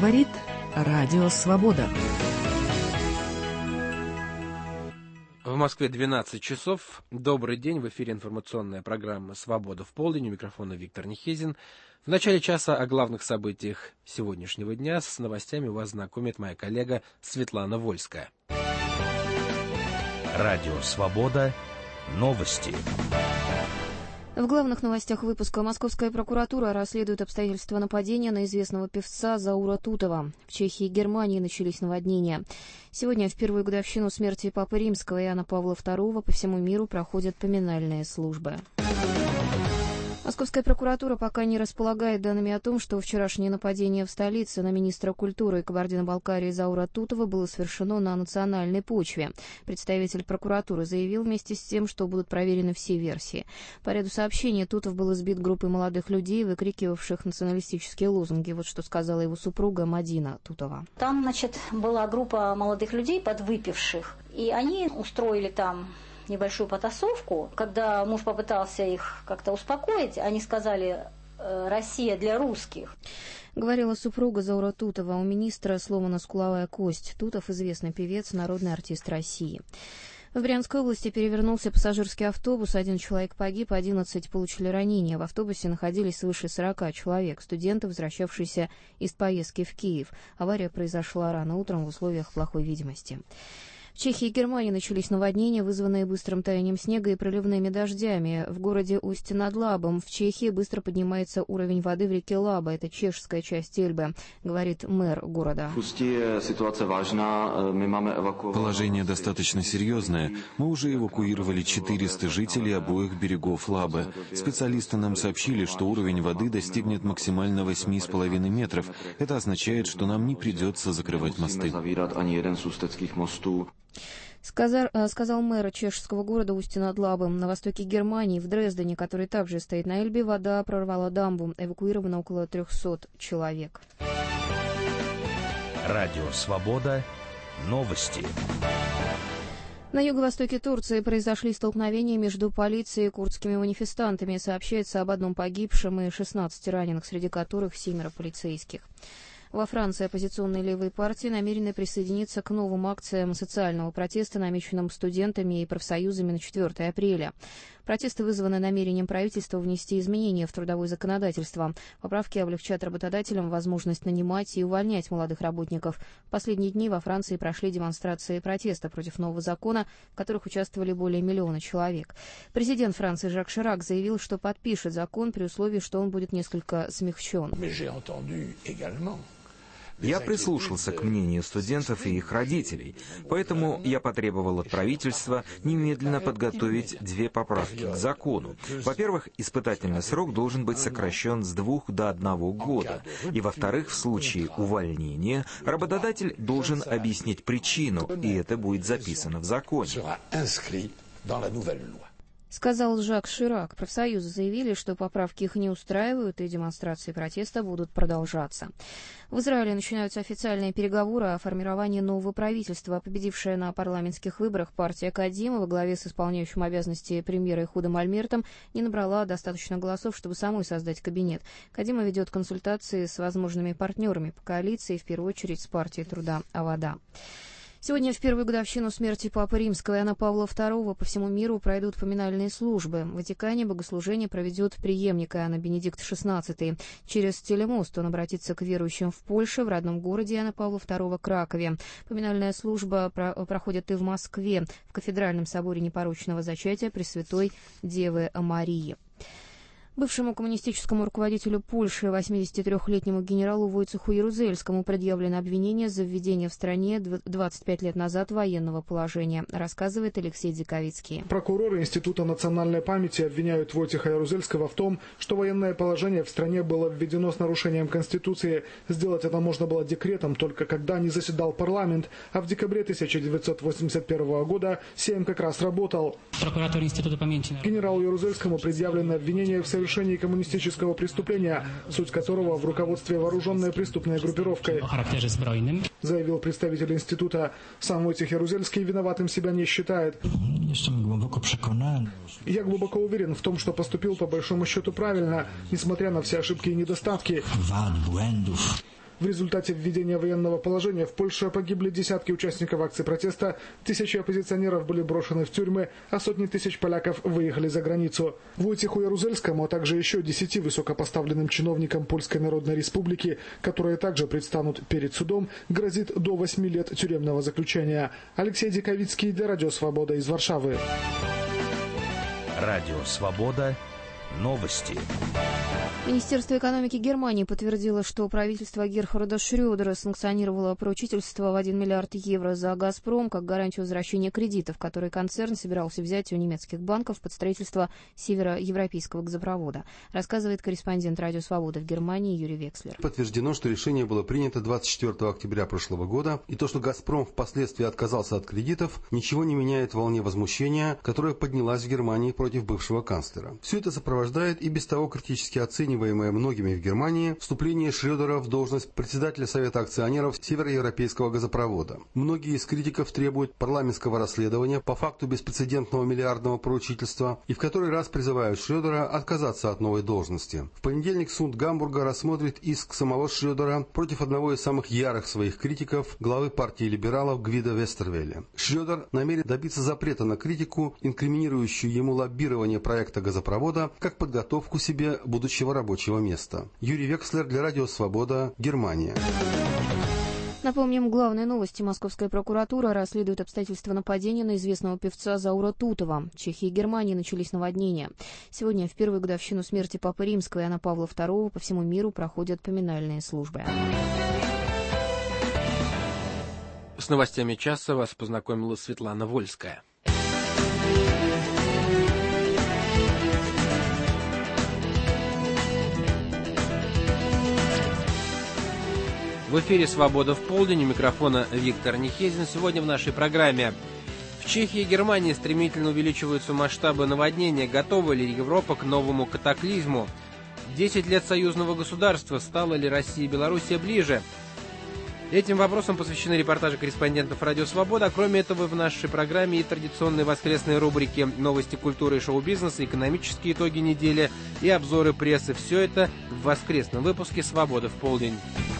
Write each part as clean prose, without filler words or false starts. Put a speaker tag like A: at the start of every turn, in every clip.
A: говорит Радио Свобода.
B: В Москве 12 часов. Добрый день. В эфире информационная программа «Свобода в полдень». У микрофона Виктор Нехезин. В начале часа о главных событиях сегодняшнего дня с новостями вас знакомит моя коллега Светлана Вольская.
C: Радио «Свобода». Новости.
D: В главных новостях выпуска: Московская прокуратура расследует обстоятельства нападения на известного певца Заура Тутова. В Чехии и Германии начались наводнения. Сегодня, в первую годовщину смерти Папы Римского Иоанна Павла II, по всему миру проходят поминальные службы. Московская прокуратура пока не располагает данными о том, что вчерашнее нападение в столице на министра культуры Кабардино-Балкарии Заура Тутова было совершено на национальной почве. Представитель прокуратуры заявил вместе с тем, что будут проверены все версии. По ряду сообщений Тутов был избит группой молодых людей, выкрикивавших националистические лозунги. Вот что сказала его супруга Мадина Тутова.
E: Там, была группа молодых людей, подвыпивших, и они устроили там небольшую потасовку. Когда муж попытался их как-то успокоить, они сказали: «Россия для русских».
D: Говорила супруга Заура Тутова. У министра сломана скуловая кость. Тутов — известный певец, народный артист России. В Брянской области перевернулся пассажирский автобус. 1 человек погиб, 11 получили ранения. В автобусе находились свыше 40 человек, студенты, возвращавшиеся из поездки в Киев. Авария произошла рано утром в условиях плохой видимости. В Чехии и Германии начались наводнения, вызванные быстрым таянием снега и проливными дождями. В городе Усть-над-Лабом в Чехии быстро поднимается уровень воды в реке Лаба. Это чешская часть Эльбы, говорит мэр города.
F: Положение достаточно серьезное. Мы уже эвакуировали 400 жителей обоих берегов Лабы. Специалисты нам сообщили, что уровень воды достигнет максимально 8,5 метров. Это означает, что нам не придется закрывать мосты.
D: Сказал мэр чешского города Усть-над-Лабом. На востоке Германии, в Дрездене, который также стоит на Эльбе, вода прорвала дамбу. Эвакуировано около 300 человек.
C: Радио «Свобода». Новости.
D: На юго-востоке Турции произошли столкновения между полицией и курдскими манифестантами. Сообщается об одном погибшем и 16 раненых, среди которых 7 полицейских. Во Франции оппозиционные левые партии намерены присоединиться к новым акциям социального протеста, намеченным студентами и профсоюзами на 4 апреля. Протесты вызваны намерением правительства внести изменения в трудовое законодательство. Поправки облегчат работодателям возможность нанимать и увольнять молодых работников. В последние дни во Франции прошли демонстрации протеста против нового закона, в которых участвовали более 1 миллиона человек. Президент Франции Жак Ширак заявил, что подпишет закон при условии, что он будет несколько смягчен.
G: Я прислушался к мнению студентов и их родителей, поэтому я потребовал от правительства немедленно подготовить 2 поправки к закону. Во-первых, испытательный срок должен быть сокращен с 2 до 1 года. И во-вторых, в случае увольнения работодатель должен объяснить причину, и это будет записано в законе.
D: Сказал Жак Ширак. Профсоюзы заявили, что поправки их не устраивают, и демонстрации протеста будут продолжаться. В Израиле начинаются официальные переговоры о формировании нового правительства. Победившая на парламентских выборах партия Кадима во главе с исполняющим обязанности премьера Ихудом Альмертом не набрала достаточно голосов, чтобы самой создать кабинет. Кадима ведет консультации с возможными партнерами по коалиции, в первую очередь с партией труда Авода. Сегодня, в первую годовщину смерти Папы Римского Иоанна Павла II, по всему миру пройдут поминальные службы. В Ватикане богослужение проведет преемник Иоанна Бенедикт XVI. Через телемост он обратится к верующим в Польше, в родном городе Иоанна Павла II Кракове. Поминальная служба проходит и в Москве, в кафедральном соборе непорочного зачатия Пресвятой Девы Марии. Бывшему коммунистическому руководителю Польши, 83-летнему генералу Войцеху Ярузельскому, предъявлено обвинение за введение в стране 25 лет назад военного положения, рассказывает Алексей Дзиковицкий.
H: Прокуроры Института национальной памяти обвиняют Войцеха Ярузельского в том, что военное положение в стране было введено с нарушением Конституции. Сделать это можно было декретом только когда не заседал парламент, а в декабре 1981 года Сейм как раз работал. Генералу Ярузельскому предъявлено обвинение в совершении коммунистического преступления, суть которого в руководстве вооруженной преступной группировкой, заявил представитель института. Сам Войцех Ярузельский виноватым себя не считает. Я глубоко уверен в том, что поступил по большому счету правильно, несмотря на все ошибки и недостатки. В результате введения военного положения в Польше погибли десятки участников акций протеста, тысячи оппозиционеров были брошены в тюрьмы, а сотни тысяч поляков выехали за границу. Войтеху Ярузельскому, а также еще 10 высокопоставленным чиновникам Польской Народной Республики, которые также предстанут перед судом, грозит до 8 лет тюремного заключения. Алексей Диковицкий для Радио Свобода из Варшавы.
C: Радио Свобода. Новости.
D: Министерство экономики Германии подтвердило, что правительство Герхарда Шрёдера санкционировало поручительство в 1 миллиард евро за «Газпром» как гарантию возвращения кредитов, которые концерн собирался взять у немецких банков под строительство североевропейского газопровода, рассказывает корреспондент Радио Свобода в Германии Юрий Векслер.
I: Подтверждено, что решение было принято 24 октября прошлого года, и то, что «Газпром» впоследствии отказался от кредитов, ничего не меняет в волне возмущения, которая поднялась в Германии против бывшего канцлера. Все это сопровождает и без того критически оцениваемое многими в Германии вступление Шрёдера в должность председателя Совета акционеров Североевропейского газопровода. Многие из критиков требуют парламентского расследования по факту беспрецедентного миллиардного поручительства и в который раз призывают Шрёдера отказаться от новой должности. В понедельник суд Гамбурга рассмотрит иск самого Шрёдера против одного из самых ярых своих критиков, главы партии либералов Гвида Вестервеля. Шрёдер намерен добиться запрета на критику, инкриминирующую ему лоббирование проекта газопровода как подготовку себе будущего рабочего места. Юрий Векслер для Радио Свобода, Германия.
D: Напомним, главные новости. Московская прокуратура расследует обстоятельства нападения на известного певца Заура Тутова. В Чехии и Германии начались наводнения. Сегодня, в первую годовщину смерти Папы Римского Иоанна Павла II, по всему миру проходят поминальные службы.
B: С новостями часа вас познакомила Светлана Вольская. В эфире «Свобода в полдень», у микрофона Виктор Нехезин. Сегодня в нашей программе. В Чехии и Германии стремительно увеличиваются масштабы наводнения. Готова ли Европа к новому катаклизму? 10 лет союзного государства. Стала ли Россия и Белоруссия ближе? Этим вопросам посвящены репортажи корреспондентов «Радио Свобода». А кроме этого, в нашей программе и традиционные воскресные рубрики «Новости культуры и шоу-бизнеса», «Экономические итоги недели» и обзоры прессы. Все это в воскресном выпуске «Свобода в полдень».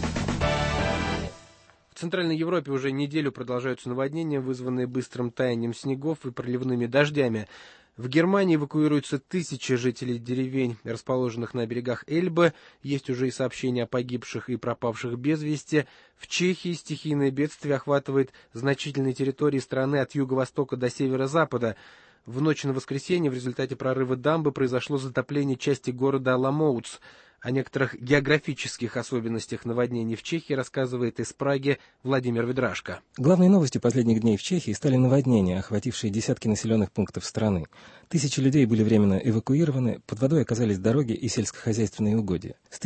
B: В Центральной Европе уже неделю продолжаются наводнения, вызванные быстрым таянием снегов и проливными дождями. В Германии эвакуируются тысячи жителей деревень, расположенных на берегах Эльбы. Есть уже и сообщения о погибших и пропавших без вести. В Чехии стихийное бедствие охватывает значительные территории страны от юго-востока до северо-запада. В ночь на воскресенье в результате прорыва дамбы произошло затопление части города Аламоутс. О некоторых географических особенностях наводнений в Чехии рассказывает из Праги Владимир Ведрашко.
J: Главной новостью последних дней в Чехии стали наводнения, охватившие десятки населенных пунктов страны. Тысячи людей были временно эвакуированы, под водой оказались дороги и сельскохозяйственные угодья. С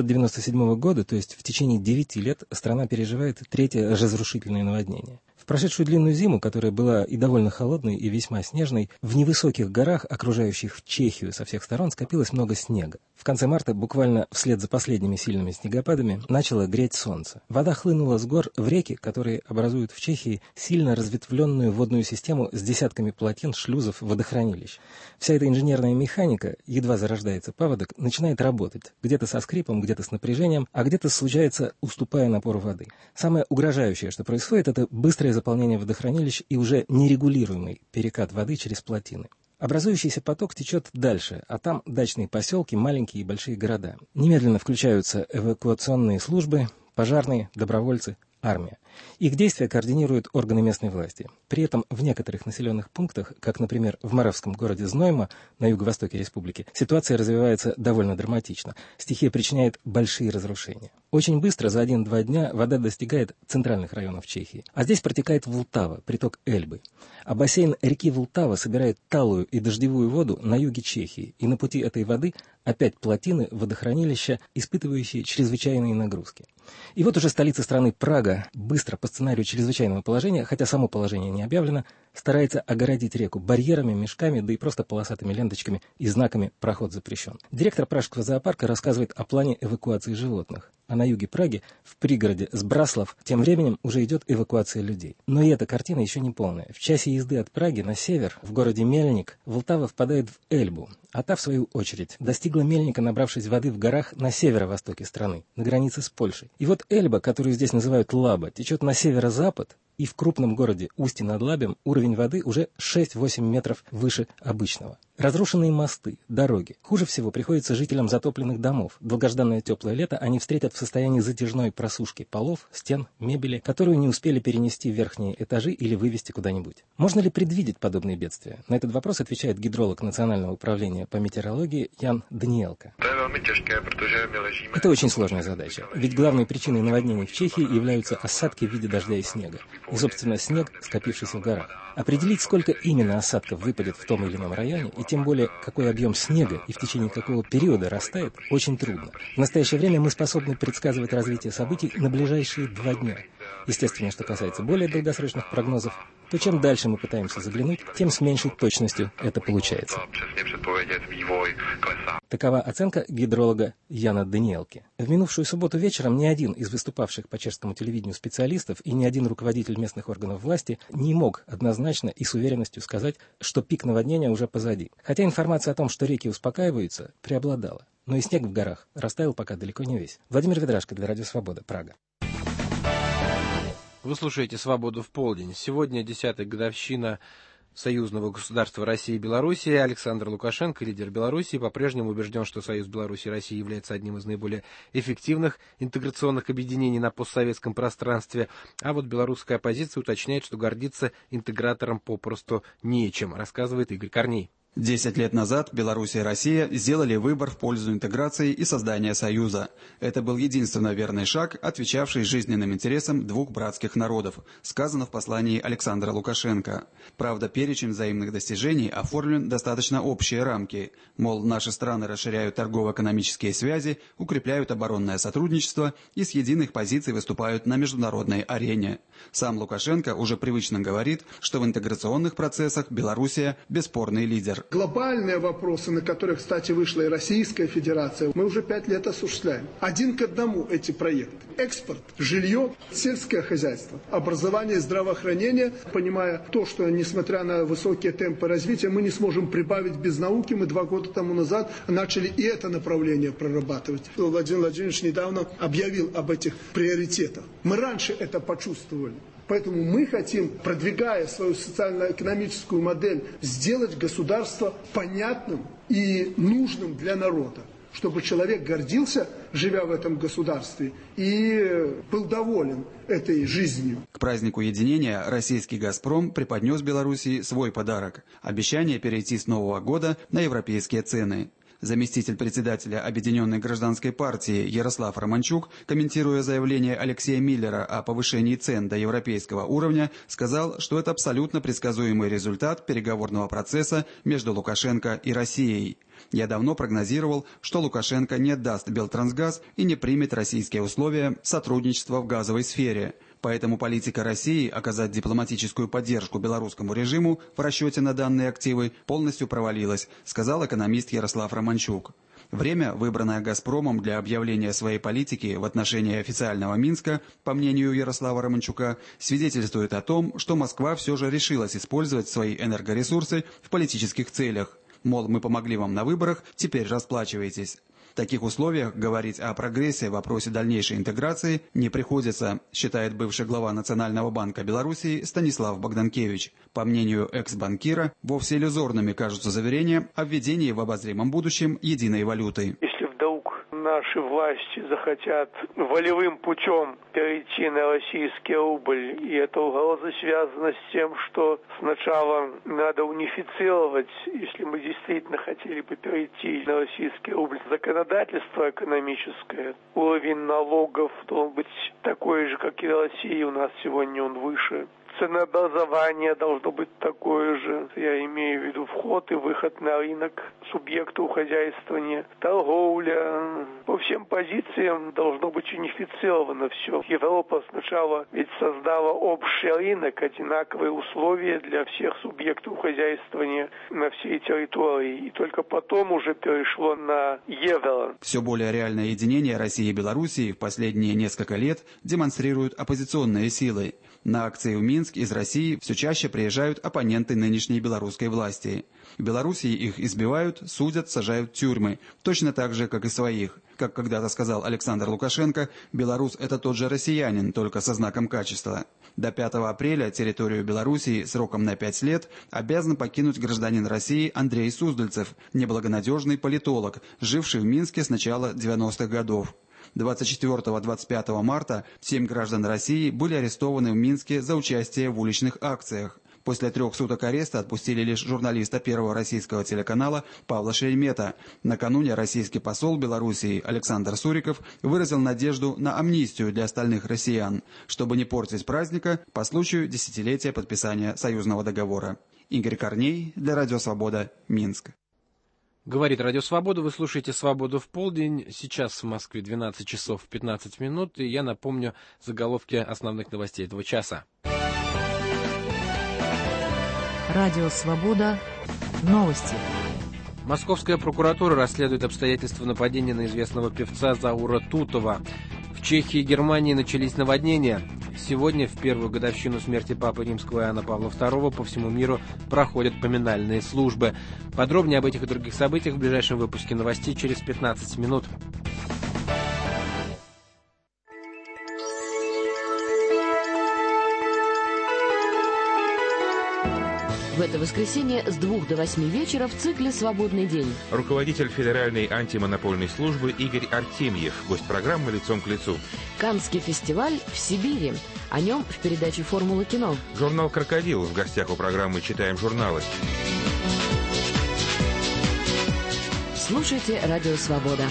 J: 1997 года, то есть в течение 9 лет, страна переживает третье разрушительное наводнение. В прошедшую длинную зиму, которая была и довольно холодной, и весьма снежной, в невысоких горах, окружающих Чехию со всех сторон, скопилось много снега. В конце марта, буквально вслед за последними сильными снегопадами, начало греть солнце. Вода хлынула с гор в реки, которые образуют в Чехии сильно разветвленную водную систему с десятками плотин, шлюзов, водохранилищ. Вся эта инженерная механика, едва зарождается паводок, начинает работать. Где-то со скрипом, где-то с напряжением, а где-то случается, уступая напору воды. Самое угрожающее, что происходит, это быстрое заполнение водохранилищ и уже нерегулируемый перекат воды через плотины. Образующийся поток течет дальше, а там дачные поселки, маленькие и большие города. Немедленно включаются эвакуационные службы, пожарные, добровольцы, армия. Их действия координируют органы местной власти. При этом в некоторых населенных пунктах, как, например, в моравском городе Знойма на юго-востоке республики, ситуация развивается довольно драматично. Стихия причиняет большие разрушения. Очень быстро, за 1-2 дня, вода достигает центральных районов Чехии. А здесь протекает Влтава, приток Эльбы. А бассейн реки Влтава собирает талую и дождевую воду на юге Чехии. И на пути этой воды опять плотины, водохранилища, испытывающие чрезвычайные нагрузки. И вот уже столица страны Прага быстро по сценарию чрезвычайного положения, хотя само положение не объявлено, старается огородить реку барьерами, мешками, да и просто полосатыми ленточками и знаками «Проход запрещен». Директор пражского зоопарка рассказывает о плане эвакуации животных. А на юге Праги, в пригороде Сбраслав, тем временем уже идет эвакуация людей. Но и эта картина еще не полная. В часе езды от Праги на север, в городе Мельник, Влтава впадает в Эльбу, а та, в свою очередь, достигла Мельника, набравшись воды в горах на северо-востоке страны, на границе с Польшей. И вот Эльба, которую здесь называют Лаба, течет на северо-запад, и в крупном городе Усти-над-Лабем уровень воды уже 6-8 метров выше обычного. Разрушенные мосты, дороги. Хуже всего приходится жителям затопленных домов. Долгожданное теплое лето они встретят в состоянии затяжной просушки полов, стен, мебели, которую не успели перенести в верхние этажи или вывести куда-нибудь. Можно ли предвидеть подобные бедствия? На этот вопрос отвечает гидролог Национального управления по метеорологии Ян Даниелко. Это очень сложная задача, ведь главной причиной наводнений в Чехии являются осадки в виде дождя и снега. И, собственно, снег, скопившийся в горах. Определить, сколько именно осадков выпадет в том или ином районе, и тем более, какой объем снега и в течение какого периода растает, очень трудно. В настоящее время мы способны предсказывать развитие событий на ближайшие 2 дня. Естественно, что касается более долгосрочных прогнозов, то чем дальше мы пытаемся заглянуть, тем с меньшей точностью это получается. Такова оценка гидролога Яна Даниелки. В минувшую субботу вечером ни один из выступавших по чешскому телевидению специалистов и ни один руководитель местных органов власти не мог однозначно и с уверенностью сказать, что пик наводнения уже позади. Хотя информация о том, что реки успокаиваются, преобладала. Но и снег в горах растаял пока далеко не весь. Владимир Ведрашко для Радио Свобода, Прага.
B: Вы слушаете «Свободу в полдень». Сегодня 10-я годовщина союзного государства России и Белоруссии. Александр Лукашенко, лидер Белоруссии, по-прежнему убежден, что союз Беларуси и России является одним из наиболее эффективных интеграционных объединений на постсоветском пространстве. А вот белорусская оппозиция уточняет, что гордиться интегратором попросту нечем, рассказывает Игорь Корней.
K: 10 лет назад Беларусь и Россия сделали выбор в пользу интеграции и создания союза. Это был единственно верный шаг, отвечавший жизненным интересам двух братских народов, сказано в послании Александра Лукашенко. Правда, перечень взаимных достижений оформлен достаточно общие рамки. Мол, наши страны расширяют торгово-экономические связи, укрепляют оборонное сотрудничество и с единых позиций выступают на международной арене. Сам Лукашенко уже привычно говорит, что в интеграционных процессах Белоруссия бесспорный лидер.
L: Глобальные вопросы, на которые, кстати, вышла и Российская Федерация, мы уже 5 лет осуществляем. 1 к 1 эти проекты. Экспорт, жилье, сельское хозяйство, образование, здравоохранение. Понимая то, что несмотря на высокие темпы развития, мы не сможем прибавить без науки. Мы 2 года тому назад начали и это направление прорабатывать. Владимир Владимирович недавно объявил об этих приоритетах. Мы раньше это почувствовали. Поэтому мы хотим, продвигая свою социально-экономическую модель, сделать государство понятным и нужным для народа, чтобы человек гордился, живя в этом государстве, и был доволен этой жизнью.
K: К празднику единения российский «Газпром» преподнес Белоруссии свой подарок – обещание перейти с Нового года на европейские цены. Заместитель председателя Объединенной гражданской партии Ярослав Романчук, комментируя заявление Алексея Миллера о повышении цен до европейского уровня, сказал, что это абсолютно предсказуемый результат переговорного процесса между Лукашенко и Россией. Я давно прогнозировал, что Лукашенко не отдаст Белтрансгаз и не примет российские условия сотрудничества в газовой сфере. Поэтому политика России оказать дипломатическую поддержку белорусскому режиму в расчете на данные активы полностью провалилась, сказал экономист Ярослав Романчук. Время, выбранное «Газпромом» для объявления своей политики в отношении официального Минска, по мнению Ярослава Романчука, свидетельствует о том, что Москва все же решилась использовать свои энергоресурсы в политических целях. Мол, мы помогли вам на выборах, теперь расплачивайтесь. В таких условиях говорить о прогрессе в вопросе дальнейшей интеграции не приходится, считает бывший глава Национального банка Белоруссии Станислав Богданкевич. По мнению экс-банкира, вовсе иллюзорными кажутся заверения о введении в обозримом будущем единой валюты.
M: Наши власти захотят волевым путем перейти на российский рубль, и эта угроза связана с тем, что сначала надо унифицировать, если мы действительно хотели бы перейти на российский рубль, законодательство экономическое, уровень налогов должен быть такой же, как и в России, у нас сегодня он выше. ценообразование должно быть такое же. Я имею в виду вход и выход на рынок субъектов хозяйствования, торговля. По всем позициям должно быть унифицировано все. Европа сначала ведь создала общий рынок, одинаковые условия для всех субъектов хозяйствования на всей территории. И только потом уже перешло на евро.
K: Все более реальное единение России и Белоруссии в последние несколько лет демонстрируют оппозиционные силы. На акции в Минск из России все чаще приезжают оппоненты нынешней белорусской власти. В Белоруссии их избивают, судят, сажают в тюрьмы, точно так же, как и своих. Как когда-то сказал Александр Лукашенко, белорус – это тот же россиянин, только со знаком качества. До 5 апреля территорию Белоруссии сроком на 5 лет обязан покинуть гражданин России Андрей Суздальцев, неблагонадежный политолог, живший в Минске с начала 90-х годов. 24-25 марта 7 граждан России были арестованы в Минске за участие в уличных акциях. После 3 суток ареста отпустили лишь журналиста Первого российского телеканала Павла Шеремета. Накануне российский посол Белоруссии Александр Суриков выразил надежду на амнистию для остальных россиян, чтобы не портить праздника по случаю десятилетия подписания союзного договора. Игорь Корней для Радио Свобода, Минск.
B: Говорит Радио Свобода, вы слушаете «Свободу в полдень». Сейчас в Москве 12 часов 15 минут, и я напомню заголовки основных новостей этого часа.
A: Радио Свобода. Новости.
B: Московская прокуратура расследует обстоятельства нападения на известного певца Заура Тутова. В Чехии и Германии начались наводнения. Сегодня, в первую годовщину смерти Папы Римского Иоанна Павла II, по всему миру проходят поминальные службы. Подробнее об этих и других событиях в ближайшем выпуске новостей через 15 минут.
N: В это воскресенье с 2 до 8 вечера в цикле «Свободный день».
O: Руководитель Федеральной антимонопольной службы Игорь Артемьев. Гость программы «Лицом к лицу».
N: Каннский фестиваль в Сибири. О нем в передаче «Формула кино».
O: Журнал «Крокодил». В гостях у программы «Читаем журналы».
N: Слушайте «Радио Свобода».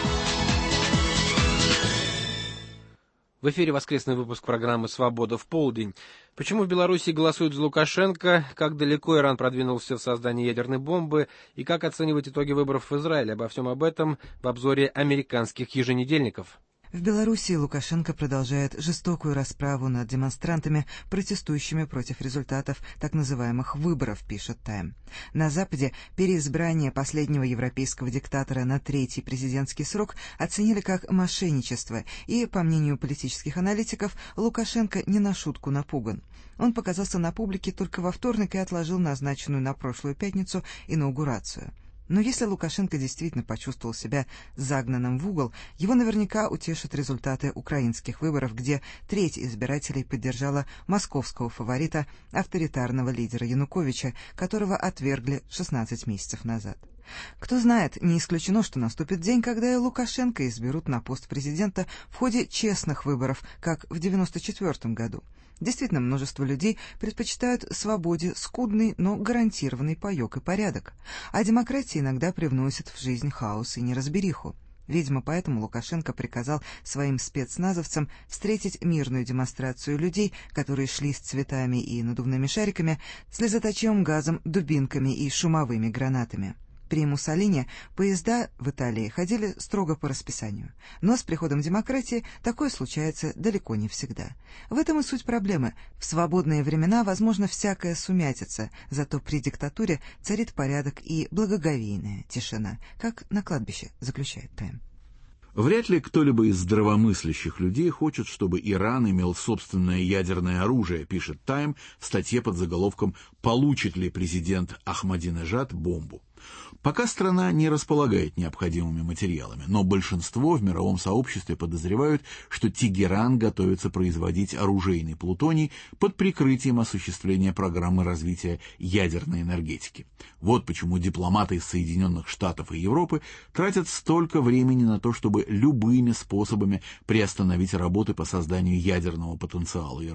B: В эфире воскресный выпуск программы «Свобода в полдень». Почему в Беларуси голосуют за Лукашенко, как далеко Иран продвинулся в создании ядерной бомбы и как оценивать итоги выборов в Израиле. Обо всем об этом в обзоре американских еженедельников.
P: В Беларуси Лукашенко продолжает жестокую расправу над демонстрантами, протестующими против результатов так называемых выборов, пишет Тайм. На Западе переизбрание последнего европейского диктатора на 3-й президентский срок оценили как мошенничество, и, по мнению политических аналитиков, Лукашенко не на шутку напуган. Он показался на публике только во вторник и отложил назначенную на прошлую пятницу инаугурацию. Но если Лукашенко действительно почувствовал себя загнанным в угол, его наверняка утешат результаты украинских выборов, где треть избирателей поддержала московского фаворита, авторитарного лидера Януковича, которого отвергли 16 месяцев назад. Кто знает, не исключено, что наступит день, когда и Лукашенко изберут на пост президента в ходе честных выборов, как в 1994 году. Действительно, множество людей предпочитают свободе скудный, но гарантированный паёк и порядок, а демократия иногда привносит в жизнь хаос и неразбериху. Видимо, поэтому Лукашенко приказал своим спецназовцам встретить мирную демонстрацию людей, которые шли с цветами и надувными шариками, слезоточивым газом, дубинками и шумовыми гранатами. При Муссолини поезда в Италии ходили строго по расписанию. Но с приходом демократии такое случается далеко не всегда. В этом и суть проблемы. В свободные времена возможно всякая сумятица, зато при диктатуре царит порядок и благоговейная тишина, как на кладбище, заключает Тайм.
Q: Вряд ли кто-либо из здравомыслящих людей хочет, чтобы Иран имел собственное ядерное оружие, пишет Тайм в статье под заголовком «Получит ли президент Ахмадинежад бомбу?». Пока страна не располагает необходимыми материалами, но большинство в мировом сообществе подозревают, что Тегеран готовится производить оружейный плутоний под прикрытием осуществления программы развития ядерной энергетики. Вот почему дипломаты из Соединенных Штатов и Европы тратят столько времени на то, чтобы любыми способами приостановить работы по созданию ядерного потенциала Ирана.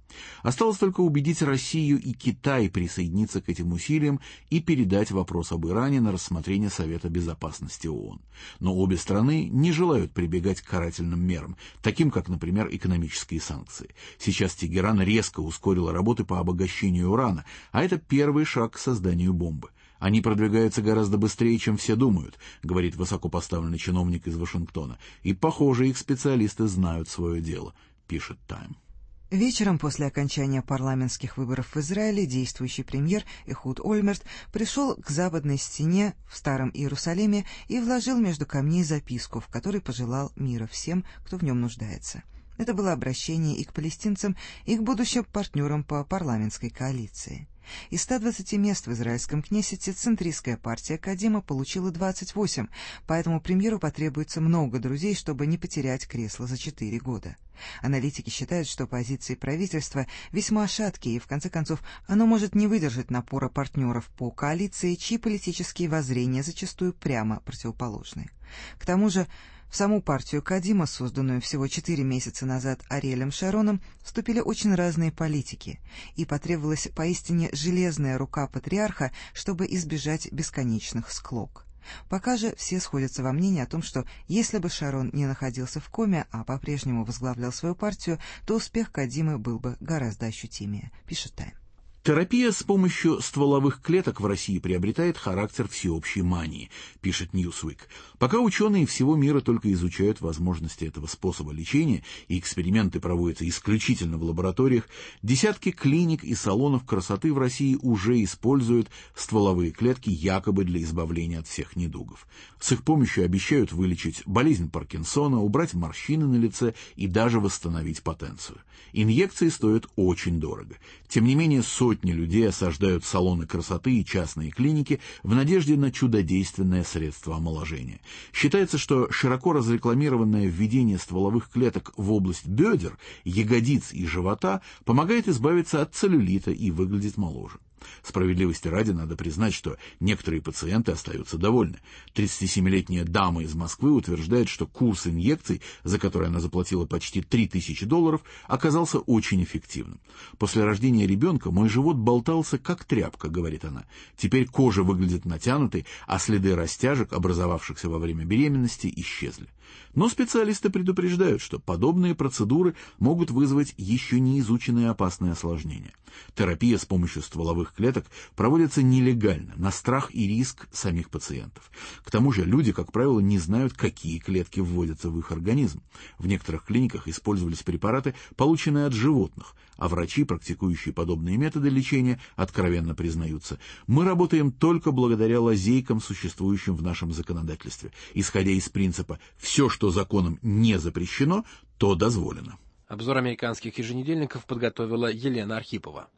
Q: Осталось только убедить Россию и Китай присоединиться к этим усилиям и передать вопрос об Иране на рассмотрение Совета Безопасности ООН. Но обе страны не желают прибегать к карательным мерам, таким как, например, экономические санкции. Сейчас Тегеран резко ускорил работы по обогащению урана, а это первый шаг к созданию бомбы. Они продвигаются гораздо быстрее, чем все думают, говорит высокопоставленный чиновник из Вашингтона. И, похоже, их специалисты знают свое дело, пишет Time.
P: Вечером после окончания парламентских выборов в Израиле действующий премьер Эхуд Ольмерт пришел к западной стене в Старом Иерусалиме и вложил между камней записку, в которой пожелал мира всем, кто в нем нуждается. Это было обращение и к палестинцам, и к будущим партнерам по парламентской коалиции. Из 120 мест в израильском Кнессете центристская партия Кадима получила 28, поэтому премьеру потребуется много друзей, чтобы не потерять кресло за 4 года. Аналитики считают, что позиции правительства весьма шаткие, и в конце концов оно может не выдержать напора партнеров по коалиции, чьи политические воззрения зачастую прямо противоположны. К тому же в саму партию Кадима, созданную всего 4 месяца назад Ариэлем Шароном, вступили очень разные политики, и потребовалась поистине железная рука патриарха, чтобы избежать бесконечных склок. Пока же все сходятся во мнении о том, что если бы Шарон не находился в коме, а по-прежнему возглавлял свою партию, то успех Кадимы был бы гораздо ощутимее, пишет Тайм.
Q: Терапия с помощью стволовых клеток в России приобретает характер всеобщей мании, пишет Newsweek. Пока ученые всего мира только изучают возможности этого способа лечения, и эксперименты проводятся исключительно в лабораториях, десятки клиник и салонов красоты в России уже используют стволовые клетки якобы для избавления от всех недугов. С их помощью обещают вылечить болезнь Паркинсона, убрать морщины на лице и даже восстановить потенцию. Инъекции стоят очень дорого. Тем не менее, сотни людей осаждают салоны красоты и частные клиники в надежде на чудодейственное средство омоложения. Считается, что широко разрекламированное введение стволовых клеток в область бедер, ягодиц и живота помогает избавиться от целлюлита и выглядеть моложе. Справедливости ради надо признать, что некоторые пациенты остаются довольны. 37-летняя дама из Москвы утверждает, что курс инъекций, за который она заплатила почти $3000, оказался очень эффективным. После рождения ребенка мой живот болтался как тряпка, говорит она. Теперь кожа выглядит натянутой, а следы растяжек, образовавшихся во время беременности, исчезли. Но специалисты предупреждают, что подобные процедуры могут вызвать еще не изученные опасные осложнения. Терапия с помощью стволовых клеток проводится нелегально, на страх и риск самих пациентов. К тому же люди, как правило, не знают, какие клетки вводятся в их организм. В некоторых клиниках использовались препараты, полученные от животных, а врачи, практикующие подобные методы лечения, откровенно признаются: мы работаем только благодаря лазейкам, существующим в нашем законодательстве, исходя из принципа «все, что законом не запрещено, то дозволено».
B: Обзор американских еженедельников подготовила Елена Архипова.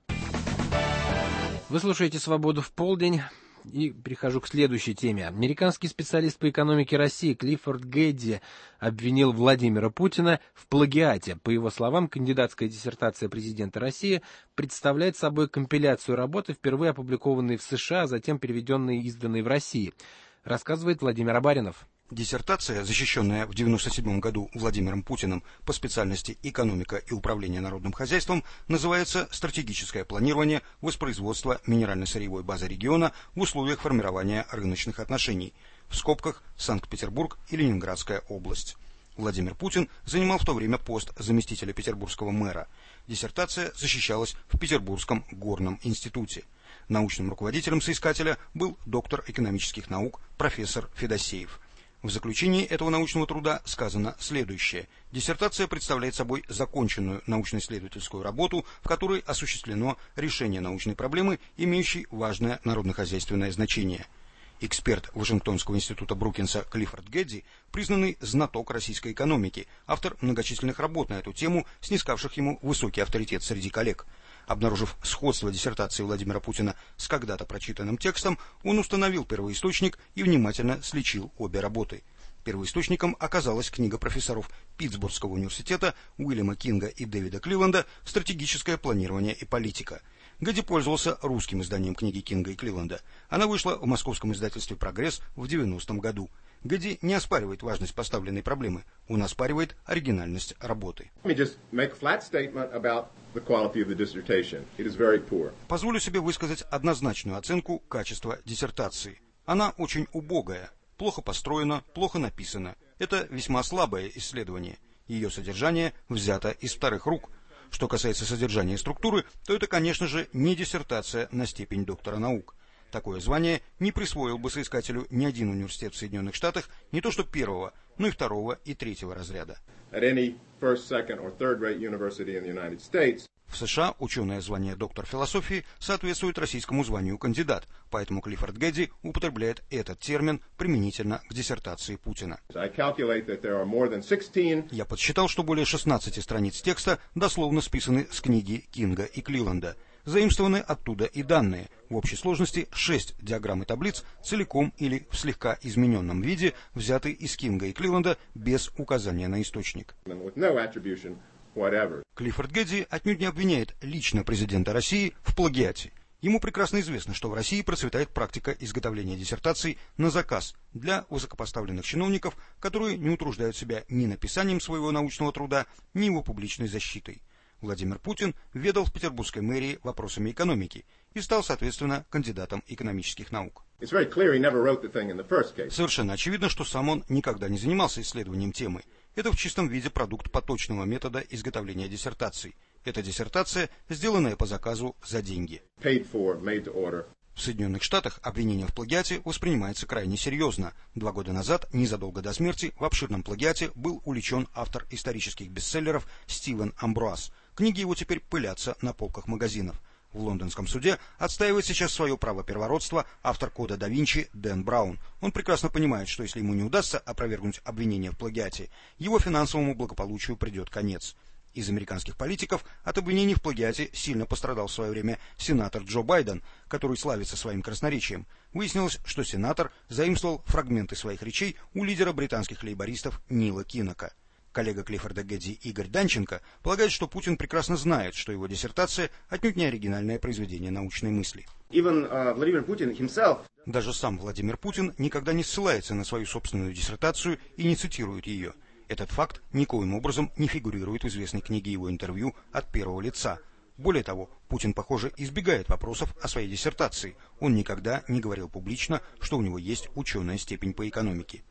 B: Вы слушаете «Свободу в полдень». И перехожу к следующей теме. Американский специалист по экономике России Клиффорд Гэдди обвинил Владимира Путина в плагиате. По его словам, кандидатская диссертация президента России представляет собой компиляцию работы, впервые опубликованной в США, а затем переведенной и изданной в России. Рассказывает Владимир Абаринов.
R: Диссертация, защищенная в 1997 году Владимиром Путиным по специальности «Экономика и управление народным хозяйством», называется «Стратегическое планирование воспроизводства минерально-сырьевой базы региона в условиях формирования рыночных отношений», в скобках «Санкт-Петербург и Ленинградская область». Владимир Путин занимал в то время пост заместителя петербургского мэра. Диссертация защищалась в Петербургском горном институте. Научным руководителем соискателя был доктор экономических наук профессор Федосеев. В заключении этого научного труда сказано следующее. Диссертация представляет собой законченную научно-исследовательскую работу, в которой осуществлено решение научной проблемы, имеющей важное народно-хозяйственное значение. Эксперт Вашингтонского института Брукинса Клиффорд Гэдди, признанный знаток российской экономики, автор многочисленных работ на эту тему, снискавших ему высокий авторитет среди коллег. Обнаружив сходство диссертации Владимира Путина с когда-то прочитанным текстом, он установил первоисточник и внимательно сличил обе работы. Первоисточником оказалась книга профессоров Питтсбургского университета Уильяма Кинга и Дэвида Кливленда «Стратегическое планирование и политика». Гэдди пользовался русским изданием книги Кинга и Кливленда. Она вышла в московском издательстве «Прогресс» в 90-м году. Гэдди не оспаривает важность поставленной проблемы, он оспаривает оригинальность работы. Позволю себе высказать однозначную оценку качества диссертации. Она очень убогая, плохо построена, плохо написана. Это весьма слабое исследование. Ее содержание взято из вторых рук. Что касается содержания и структуры, то это, конечно же, не диссертация на степень доктора наук. Такое звание не присвоил бы соискателю ни один университет в Соединенных Штатах, не то что первого, но и второго и третьего разряда. В США ученое звание доктор философии соответствует российскому званию кандидат, поэтому Клиффорд Гэдди употребляет этот термин применительно к диссертации Путина. Я подсчитал, что более 16 страниц текста дословно списаны с книги Кинга и Клиланда. Заимствованы оттуда и данные. В общей сложности 6 диаграмм и таблиц, целиком или в слегка измененном виде, взяты из Кинга и Клиланда без указания на источник. Клиффорд Гэдди отнюдь не обвиняет лично президента России в плагиате. Ему прекрасно известно, что в России процветает практика изготовления диссертаций на заказ для высокопоставленных чиновников, которые не утруждают себя ни написанием своего научного труда, ни его публичной защитой. Владимир Путин ведал в петербургской мэрии вопросами экономики и стал, соответственно, кандидатом экономических наук. Совершенно очевидно, что сам он никогда не занимался исследованием темы. Это в чистом виде продукт поточного метода изготовления диссертаций. Это диссертация, сделанная по заказу за деньги. В Соединенных Штатах обвинение в плагиате воспринимается крайне серьезно. 2 года назад, незадолго до смерти, в обширном плагиате был уличен автор исторических бестселлеров Стивен Амброаз. Книги его теперь пылятся на полках магазинов. В лондонском суде отстаивает сейчас свое право первородства автор кода да Винчи Дэн Браун. Он прекрасно понимает, что если ему не удастся опровергнуть обвинение в плагиате, его финансовому благополучию придет конец. Из американских политиков от обвинений в плагиате сильно пострадал в свое время сенатор Джо Байден, который славится своим красноречием. Выяснилось, что сенатор заимствовал фрагменты своих речей у лидера британских лейбористов Нила Киннока. Коллега Клиффорда Гэдди Игорь Данченко полагает, что Путин прекрасно знает, что его диссертация отнюдь не оригинальное произведение научной мысли. Даже сам Владимир Путин никогда не ссылается на свою собственную диссертацию и не цитирует ее. Этот факт никоим образом не фигурирует в известной книге его интервью от первого лица. Более того, Путин, похоже, избегает вопросов о своей диссертации. Он никогда не говорил публично, что у него есть ученая степень по экономике.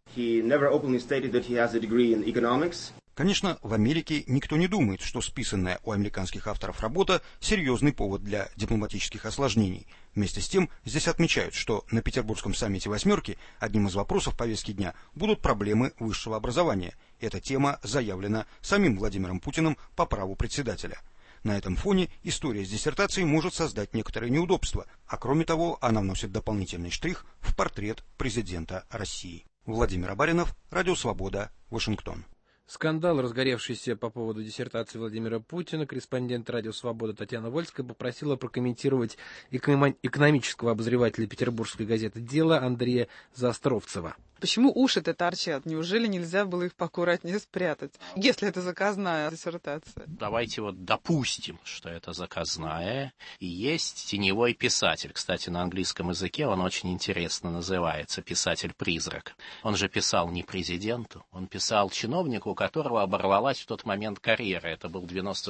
R: Конечно, в Америке никто не думает, что списанная у американских авторов работа – серьезный повод для дипломатических осложнений. Вместе с тем, здесь отмечают, что на Петербургском саммите «восьмерки» одним из вопросов повестки дня будут проблемы высшего образования. Эта тема заявлена самим Владимиром Путиным по праву председателя. На этом фоне история с диссертацией может создать некоторые неудобства, а кроме того, она вносит дополнительный штрих в портрет президента России. Владимир Абаринов, Радио Свобода, Вашингтон.
B: Скандал, разгоревшийся по поводу диссертации Владимира Путина, корреспондент «Радио Свобода» Татьяна Вольская попросила прокомментировать экономического обозревателя петербургской газеты «Дело» Андрея Заостровцева.
S: Почему уши-то торчат? Неужели нельзя было их поаккуратнее спрятать, если это заказная диссертация?
T: Давайте вот допустим, что это заказная, и есть теневой писатель. Кстати, на английском языке он очень интересно называется «писатель-призрак». Он же писал не президенту, он писал чиновнику, у которого оборвалась в тот момент карьера. Это был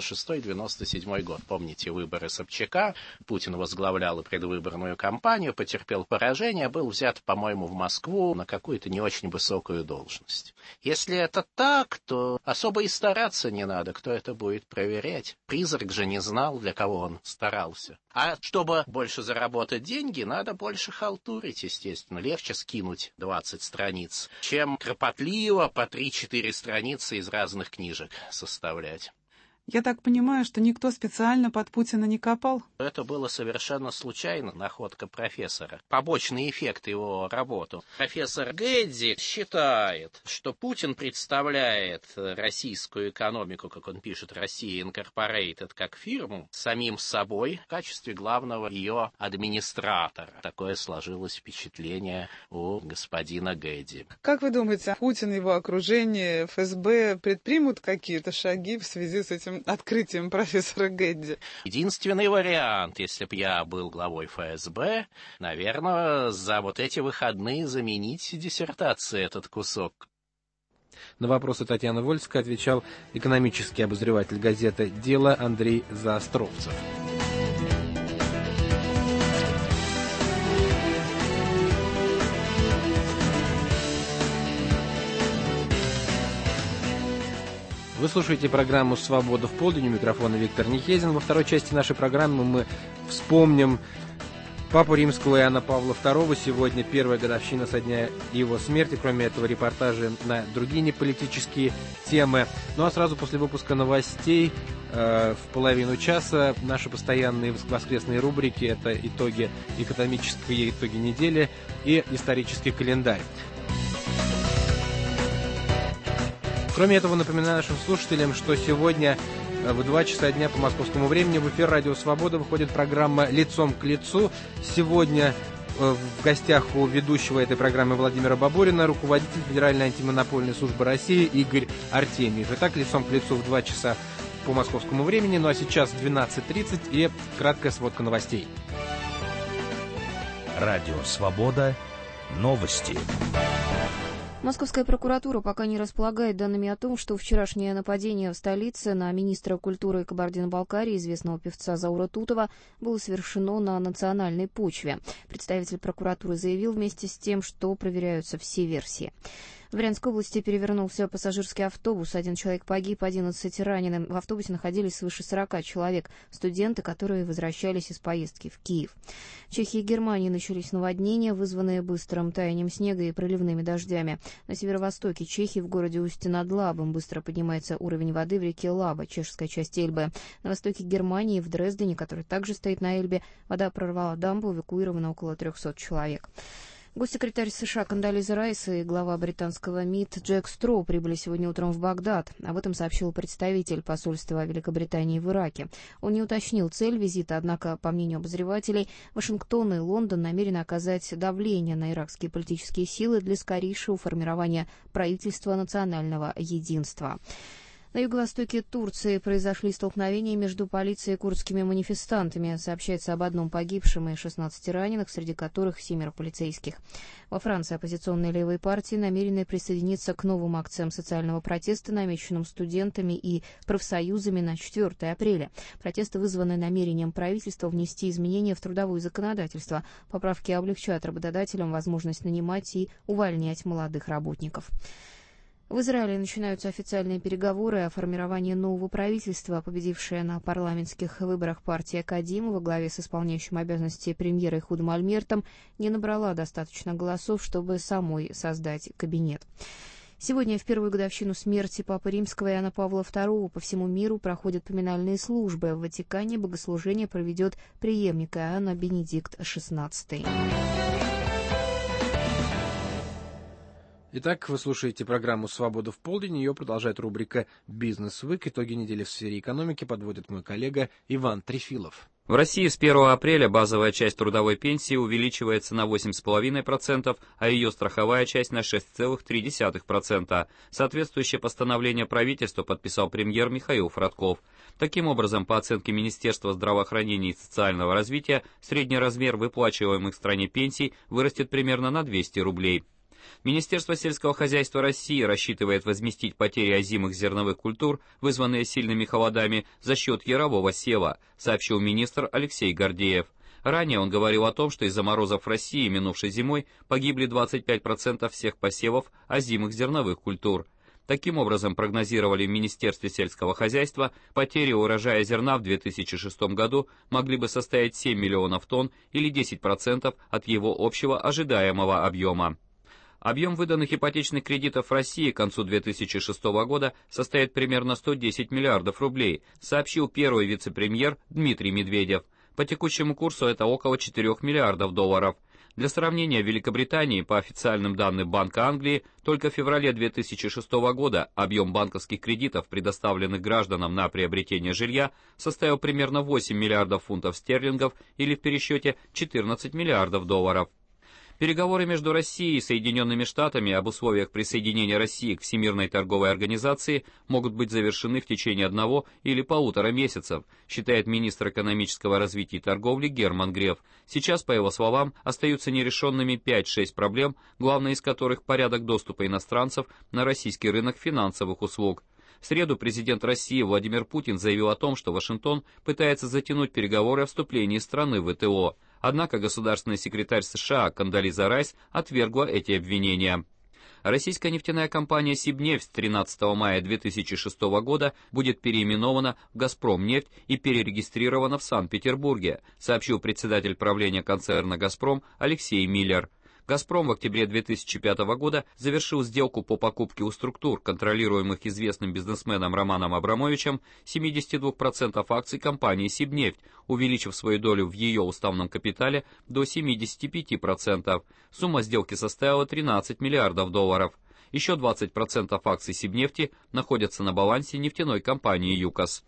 T: 96-97 год. Помните выборы Собчака? Путин возглавлял предвыборную кампанию, потерпел поражение, был взят, по-моему, в Москву на какую-то не очень высокую должность. Если это так, то особо и стараться не надо, кто это будет проверять. Призрак же не знал, для кого он старался. А чтобы больше заработать деньги, надо больше халтурить, естественно. Легче скинуть 20 страниц, чем кропотливо по 3-4 страницы из разных книжек составлять.
S: Я так понимаю, что никто специально под Путина не копал?
T: Это было совершенно случайно, находка профессора. Побочный эффект его работы. Профессор Гэдди считает, что Путин представляет российскую экономику, как он пишет, Россия Инкорпорейтед, как фирму, самим собой в качестве главного ее администратора. Такое сложилось впечатление у господина Гэдди.
S: Как вы думаете, Путин и его окружение, ФСБ предпримут какие-то шаги в связи с этим открытием профессора Гэдди?
T: Единственный вариант, если бы я был главой ФСБ, наверное, за вот эти выходные заменить диссертацией этот кусок.
B: На вопросы Татьяны Вольской отвечал экономический обозреватель газеты «Дело» Андрей Заостровцев. Вы слушаете программу «Свобода в полдень», у микрофона Виктор Нехезин. Во второй части нашей программы мы вспомним Папу Римского Иоанна Павла II. Сегодня первая годовщина со дня его смерти. Кроме этого, репортажи на другие неполитические темы. Ну а сразу после выпуска новостей в половину часа наши постоянные воскресные рубрики — это экономические итоги недели и исторический календарь. Кроме этого, напоминаю нашим слушателям, что сегодня в 2 часа дня по московскому времени в эфир «Радио Свобода» выходит программа «Лицом к лицу». Сегодня в гостях у ведущего этой программы Владимира Бабурина руководитель Федеральной антимонопольной службы России Игорь Артемьев. Итак, «Лицом к лицу» в 2 часа по московскому времени. Ну а сейчас 12:30 и краткая сводка новостей.
C: Радио Свобода. Новости.
D: Московская прокуратура пока не располагает данными о том, что вчерашнее нападение в столице на министра культуры Кабардино-Балкарии, известного певца Заура Тутова, было совершено на национальной почве. Представитель прокуратуры заявил вместе с тем, что проверяются все версии. В Брянской области перевернулся пассажирский автобус. 1 человек погиб, 11 ранены. В автобусе находились свыше 40 человек, студенты, которые возвращались из поездки в Киев. В Чехии и Германии начались наводнения, вызванные быстрым таянием снега и проливными дождями. На северо-востоке Чехии, в городе Устье-над-Лабом, быстро поднимается уровень воды в реке Лаба, чешская часть Эльбы. На востоке Германии, в Дрездене, который также стоит на Эльбе, вода прорвала дамбу, эвакуировано около 300 человек. Госсекретарь США Кондолиза Райс и глава британского МИД Джек Строу прибыли сегодня утром в Багдад. Об этом сообщил представитель посольства Великобритании в Ираке. Он не уточнил цель визита, однако, по мнению обозревателей, Вашингтон и Лондон намерены оказать давление на иракские политические силы для скорейшего формирования правительства национального единства. На юго-востоке Турции произошли столкновения между полицией и курдскими манифестантами. Сообщается об 1 погибшем и 16 раненых, среди которых 7 полицейских. Во Франции оппозиционные левые партии намерены присоединиться к новым акциям социального протеста, намеченным студентами и профсоюзами на 4 апреля. Протесты вызваны намерением правительства внести изменения в трудовое законодательство. Поправки облегчают работодателям возможность нанимать и увольнять молодых работников. В Израиле начинаются официальные переговоры о формировании нового правительства. Победившая на парламентских выборах партия Кадима во главе с исполняющим обязанности премьера Ихудом Альмертом не набрала достаточно голосов, чтобы самой создать кабинет. Сегодня, в первую годовщину смерти Папы Римского Иоанна Павла II, по всему миру проходят поминальные службы. В Ватикане богослужение проведет преемник Иоанна Бенедикт XVI.
B: Итак, вы слушаете программу «Свобода в полдень». Ее продолжает рубрика «Бизнес Week». Итоги недели в сфере экономики подводит мой коллега Иван Трефилов.
U: В России с 1 апреля базовая часть трудовой пенсии увеличивается на 8,5%, а ее страховая часть на 6,3%. Соответствующее постановление правительства подписал премьер Михаил Фродков. Таким образом, по оценке Министерства здравоохранения и социального развития, средний размер выплачиваемых в стране пенсий вырастет примерно на 200 рублей. Министерство сельского хозяйства России рассчитывает возместить потери озимых зерновых культур, вызванные сильными холодами, за счет ярового сева, сообщил министр Алексей Гордеев. Ранее он говорил о том, что из-за морозов в России минувшей зимой погибли 25% всех посевов озимых зерновых культур. Таким образом, прогнозировали в Министерстве сельского хозяйства, потери урожая зерна в 2006 году могли бы составить 7 миллионов тонн или 10% от его общего ожидаемого объема. Объем выданных ипотечных кредитов в России к концу 2006 года составит примерно 110 миллиардов рублей, сообщил первый вице-премьер Дмитрий Медведев. По текущему курсу это около 4 миллиардов долларов. Для сравнения, в Великобритании, по официальным данным Банка Англии, только в феврале 2006 года объем банковских кредитов, предоставленных гражданам на приобретение жилья, составил примерно 8 миллиардов фунтов стерлингов или в пересчете 14 миллиардов долларов. Переговоры между Россией и Соединенными Штатами об условиях присоединения России к Всемирной торговой организации могут быть завершены в течение 1 или 1,5 месяцев, считает министр экономического развития и торговли Герман Греф. Сейчас, по его словам, остаются нерешенными 5-6 проблем, главная из которых порядок доступа иностранцев на российский рынок финансовых услуг. В среду президент России Владимир Путин заявил о том, что Вашингтон пытается затянуть переговоры о вступлении страны в ВТО. Однако государственный секретарь США Кондолиза Райс отвергла эти обвинения. Российская нефтяная компания «Сибнефть» с 13 мая 2006 года будет переименована в «Газпромнефть» и перерегистрирована в Санкт-Петербурге, сообщил председатель правления концерна «Газпром» Алексей Миллер. «Газпром» в октябре 2005 года завершил сделку по покупке у структур, контролируемых известным бизнесменом Романом Абрамовичем, 72% акций компании «Сибнефть», увеличив свою долю в ее уставном капитале до 75%. Сумма сделки составила $13 миллиардов. Еще 20% акций «Сибнефти» находятся на балансе нефтяной компании «ЮКОС».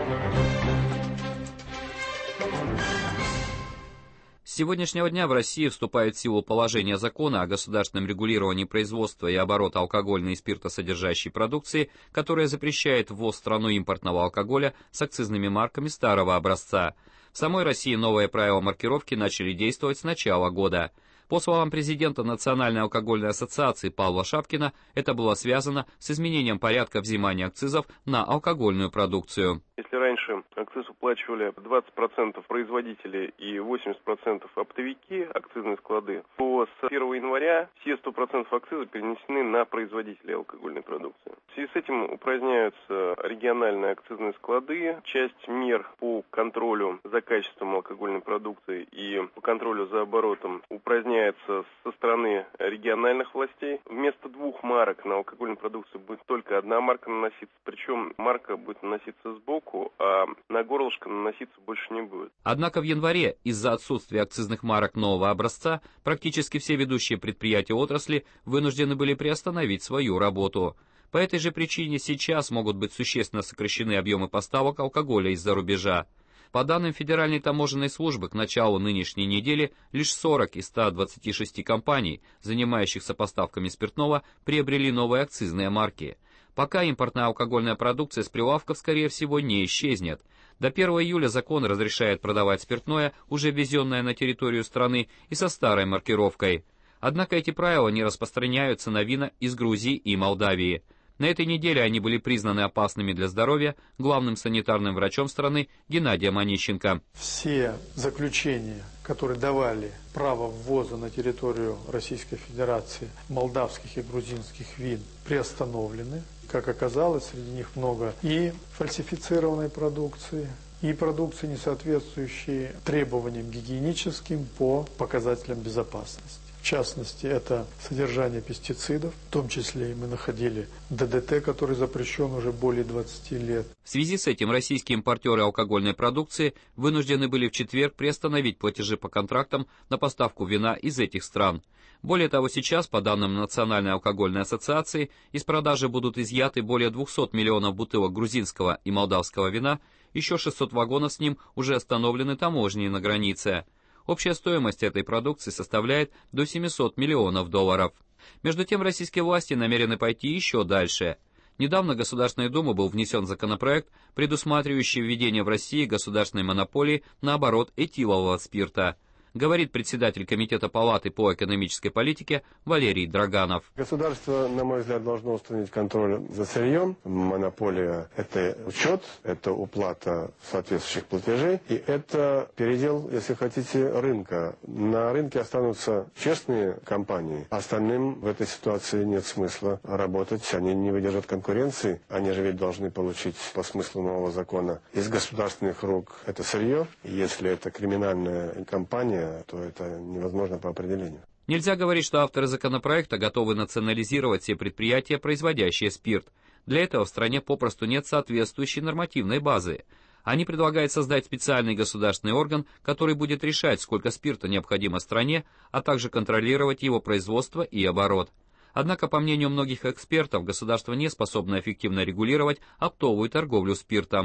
U: С сегодняшнего дня в России вступает в силу положение закона о государственном регулировании производства и оборота алкогольной и спиртосодержащей продукции, которое запрещает ввоз в страну импортного алкоголя с акцизными марками старого образца. В самой России новые правила маркировки начали действовать с начала года. По словам президента Национальной алкогольной ассоциации Павла Шапкина, это было связано с изменением порядка взимания акцизов на алкогольную продукцию.
E: Если раньше акциз уплачивали 20% производители и 80% оптовики, акцизные склады, то с 1 января все 100% акциза перенесены на производителей алкогольной продукции. В связи с этим упраздняются региональные акцизные склады, часть мер по контролю за качеством алкогольной продукции и по контролю за оборотом упраздняется со стороны региональных властей. Вместо 2 марок на алкогольную продукцию будет только 1 марка наноситься, причем марка будет наноситься сбоку, а на горлышко наноситься больше не будет.
U: Однако в январе из-за отсутствия акцизных марок нового образца практически все ведущие предприятия отрасли вынуждены были приостановить свою работу. По этой же причине сейчас могут быть существенно сокращены объемы поставок алкоголя из-за рубежа. По данным Федеральной таможенной службы, к началу нынешней недели лишь 40 из 126 компаний, занимающихся поставками спиртного, приобрели новые акцизные марки. Пока импортная алкогольная продукция с прилавков, скорее всего, не исчезнет. До 1 июля закон разрешает продавать спиртное, уже ввезенное на территорию страны, и со старой маркировкой. Однако эти правила не распространяются на вина из Грузии и Молдавии. На этой неделе они были признаны опасными для здоровья главным санитарным врачом страны Геннадием Онищенко.
V: Все заключения, которые давали право ввоза на территорию Российской Федерации молдавских и грузинских вин, приостановлены. Как оказалось, среди них много и фальсифицированной продукции, и продукции, не соответствующей требованиям гигиеническим по показателям безопасности. В частности, это содержание пестицидов, в том числе мы находили ДДТ, который запрещен уже более 20 лет.
U: В связи с этим российские импортеры алкогольной продукции вынуждены были в четверг приостановить платежи по контрактам на поставку вина из этих стран. Более того, сейчас, по данным Национальной алкогольной ассоциации, из продажи будут изъяты более 200 миллионов бутылок грузинского и молдавского вина, еще 600 вагонов с ним уже остановлены таможней на границе. Общая стоимость этой продукции составляет до $700 миллионов. Между тем, российские власти намерены пойти еще дальше. Недавно в Государственную Думу был внесен законопроект, предусматривающий введение в России государственной монополии на оборот этилового спирта. Говорит председатель Комитета Палаты по экономической политике Валерий Драганов.
W: Государство, на мой взгляд, должно установить контроль за сырьем. Монополия – это учет, это уплата соответствующих платежей, и это передел, если хотите, рынка. На рынке останутся честные компании, остальным в этой ситуации нет смысла работать, они не выдержат конкуренции, они же ведь должны получить по смыслу нового закона из государственных рук это сырье, и если это криминальная компания, то это невозможно по определению.
U: Нельзя говорить, что авторы законопроекта готовы национализировать все предприятия, производящие спирт. Для этого в стране попросту нет соответствующей нормативной базы. Они предлагают создать специальный государственный орган, который будет решать, сколько спирта необходимо стране, а также контролировать его производство и оборот. Однако, по мнению многих экспертов, государство не способно эффективно регулировать оптовую торговлю спиртом.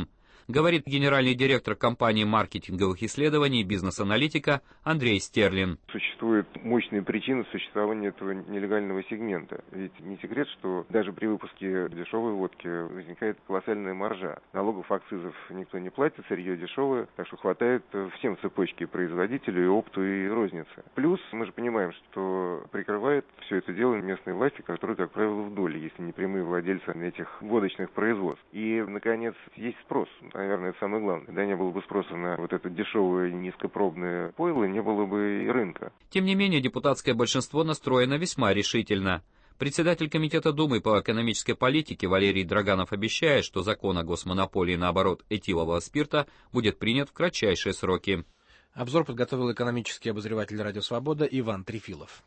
U: говорит генеральный директор компании маркетинговых исследований и бизнес-аналитика Андрей Стерлин.
F: Существует мощная причина существования этого нелегального сегмента. Ведь не секрет, что даже при выпуске дешевой водки возникает колоссальная маржа. Налогов, акцизов никто не платит, сырье дешевое, так что хватает всем цепочке производителю, и опту, и розницы. Плюс мы же понимаем, что прикрывает все это дело местные власти, которые, как правило, в доле, если не прямые владельцы этих водочных производств. И, наконец, есть спрос. Наверное, это самое главное. Да, не было бы спроса на вот это дешевое низкопробное пойло, не было бы и рынка.
U: Тем не менее, депутатское большинство настроено весьма решительно. Председатель Комитета Думы по экономической политике Валерий Драганов обещает, что закон о госмонополии на оборот этилового спирта будет принят в кратчайшие сроки.
B: Обзор подготовил экономический обозреватель «Радио Свобода» Иван Трефилов.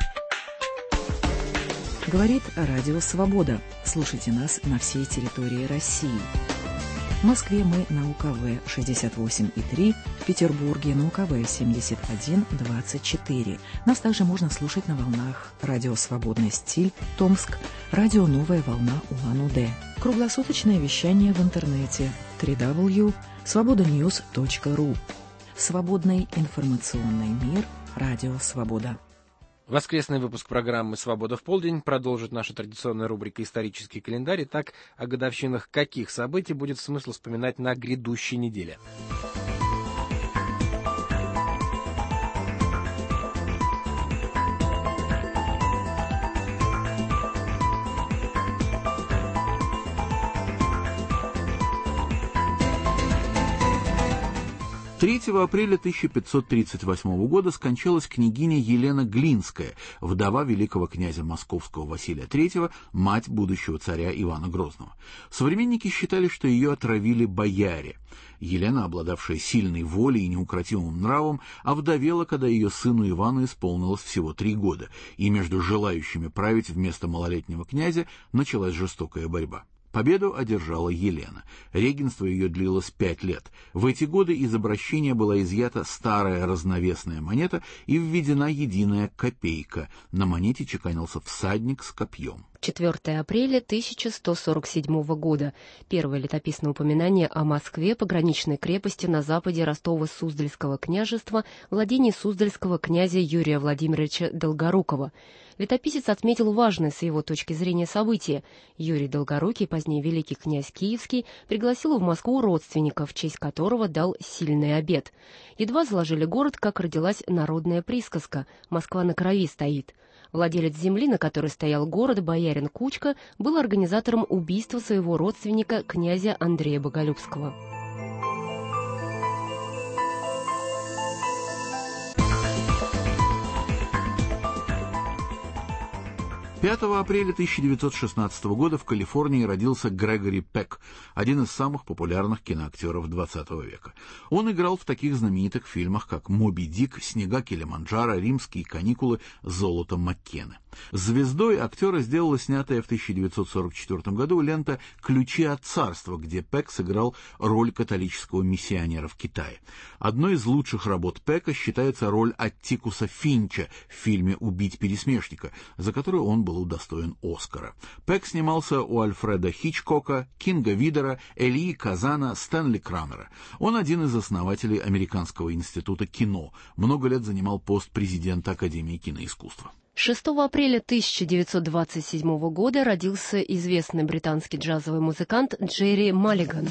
A: Говорит Радио Свобода. Слушайте нас на всей территории России. В Москве мы на УКВ 68,3, в Петербурге на УКВ 71,24. Нас также можно слушать на волнах Радио Свободный стиль, Томск, Радио Новая волна Улан-Удэ. Круглосуточное вещание в интернете www.svobodanews.ru. Свободный информационный мир. Радио Свобода.
B: Воскресный выпуск программы «Свобода в полдень» продолжит наша традиционная рубрика «Исторический календарь». Итак, о годовщинах каких событий будет смысл вспоминать на грядущей неделе?
Q: 3 апреля 1538 года скончалась княгиня Елена Глинская, вдова великого князя Московского Василия III, мать будущего царя Ивана Грозного. Современники считали, что ее отравили бояре. Елена, обладавшая сильной волей и неукротимым нравом, овдовела, когда ее сыну Ивану исполнилось всего 3 года, и между желающими править вместо малолетнего князя началась жестокая борьба. Победу одержала Елена. Регенство ее длилось 5 лет. В эти годы из обращения была изъята старая разновесная монета и введена единая копейка. На монете чеканился всадник с копьем.
G: 4 апреля 1147 года. Первое летописное упоминание о Москве, пограничной крепости на западе Ростово-Суздальского княжества, владении суздальского князя Юрия Владимировича Долгорукова. Летописец отметил важное с его точки зрения событие. Юрий Долгорукий, позднее великий князь Киевский, пригласил в Москву родственника, в честь которого дал сильный обет. Едва заложили город, как родилась народная присказка «Москва на крови стоит». Владелец земли, на которой стоял город, боярин Кучка, был организатором убийства своего родственника, князя Андрея Боголюбского.
Q: 5 апреля 1916 года в Калифорнии родился Грегори Пек, один из самых популярных киноактеров XX века. Он играл в таких знаменитых фильмах, как «Моби Дик», «Снега Килиманджаро», «Римские каникулы», «Золото Маккены». Звездой актера сделала снятая в 1944 году лента «Ключи от царства», где Пек сыграл роль католического миссионера в Китае. Одной из лучших работ Пека считается роль Аттикуса Финча в фильме «Убить пересмешника», за которую он был удостоен Оскара. Пек снимался у Альфреда Хичкока, Кинга Видера, Элии Казана, Стэнли Крамера. Он один из основателей Американского института кино. Много лет занимал пост президента Академии киноискусства.
G: 6 апреля 1927 года родился известный британский джазовый музыкант Джерри Маллиган.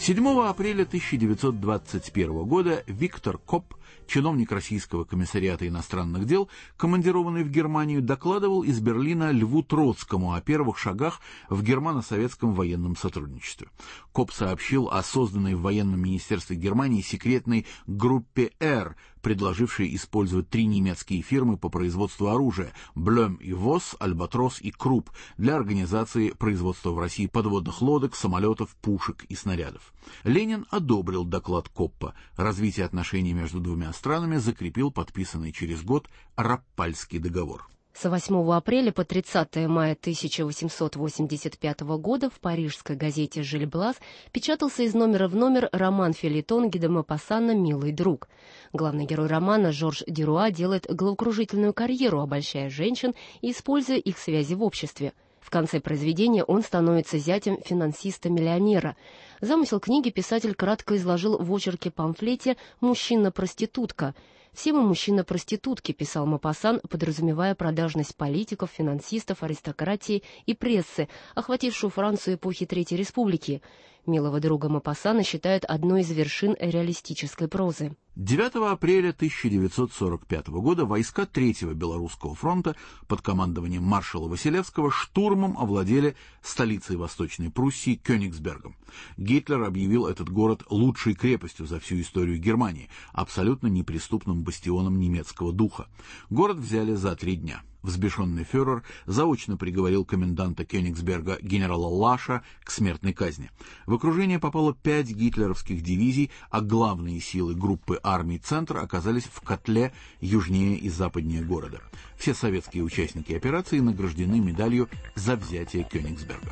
Q: 7 апреля 1921 года Виктор Коп, чиновник Российского комиссариата иностранных дел, командированный в Германию, докладывал из Берлина Льву Троцкому о первых шагах в германо-советском военном сотрудничестве. Коп сообщил о созданной в военном министерстве Германии секретной группе «Р», предложившей использовать 3 немецкие фирмы по производству оружия – Блем и Восс, Альбатрос и Крупп – для организации производства в России подводных лодок, самолетов, пушек и снарядов. Ленин одобрил доклад Коппа. Развитие отношений между двумя странами закрепил подписанный через год Раппальский договор.
G: С 8 апреля по 30 мая 1885 года в парижской газете «Жильблас» печатался из номера в номер роман-фельетон Ги де Мопассана «Милый друг». Главный герой романа Жорж Дюруа делает головокружительную карьеру, обольщая женщин и используя их связи в обществе. В конце произведения он становится зятем финансиста-миллионера. Замысел книги писатель кратко изложил в очерке-памфлете «Мужчина-проститутка». «Все мы мужчина-проститутки», писал Мопассан, подразумевая продажность политиков, финансистов, аристократии и прессы, охватившую Францию эпохи Третьей Республики. «Милого друга» Мопассана считают одной из вершин реалистической прозы.
Q: 9 апреля 1945 года войска 3-го Белорусского фронта под командованием маршала Василевского штурмом овладели столицей Восточной Пруссии Кёнигсбергом. Гитлер объявил этот город лучшей крепостью за всю историю Германии, абсолютно неприступным бастионом немецкого духа. Город взяли за 3 дня. Взбешенный фюрер заочно приговорил коменданта Кёнигсберга генерала Лаша к смертной казни. В окружение попало 5 гитлеровских дивизий, а главные силы группы армий «Центр» оказались в котле южнее и западнее города. Все советские участники операции награждены медалью за взятие Кёнигсберга.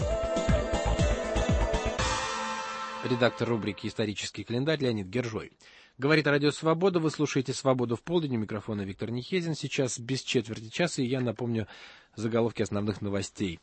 B: Редактор рубрики «Исторический календарь» Леонид Гержой. Говорит Радио Свобода. Вы слушаете «Свободу в полдень». У микрофона Виктор Нехезин. Сейчас без четверти часа, и я напомню заголовки основных новостей.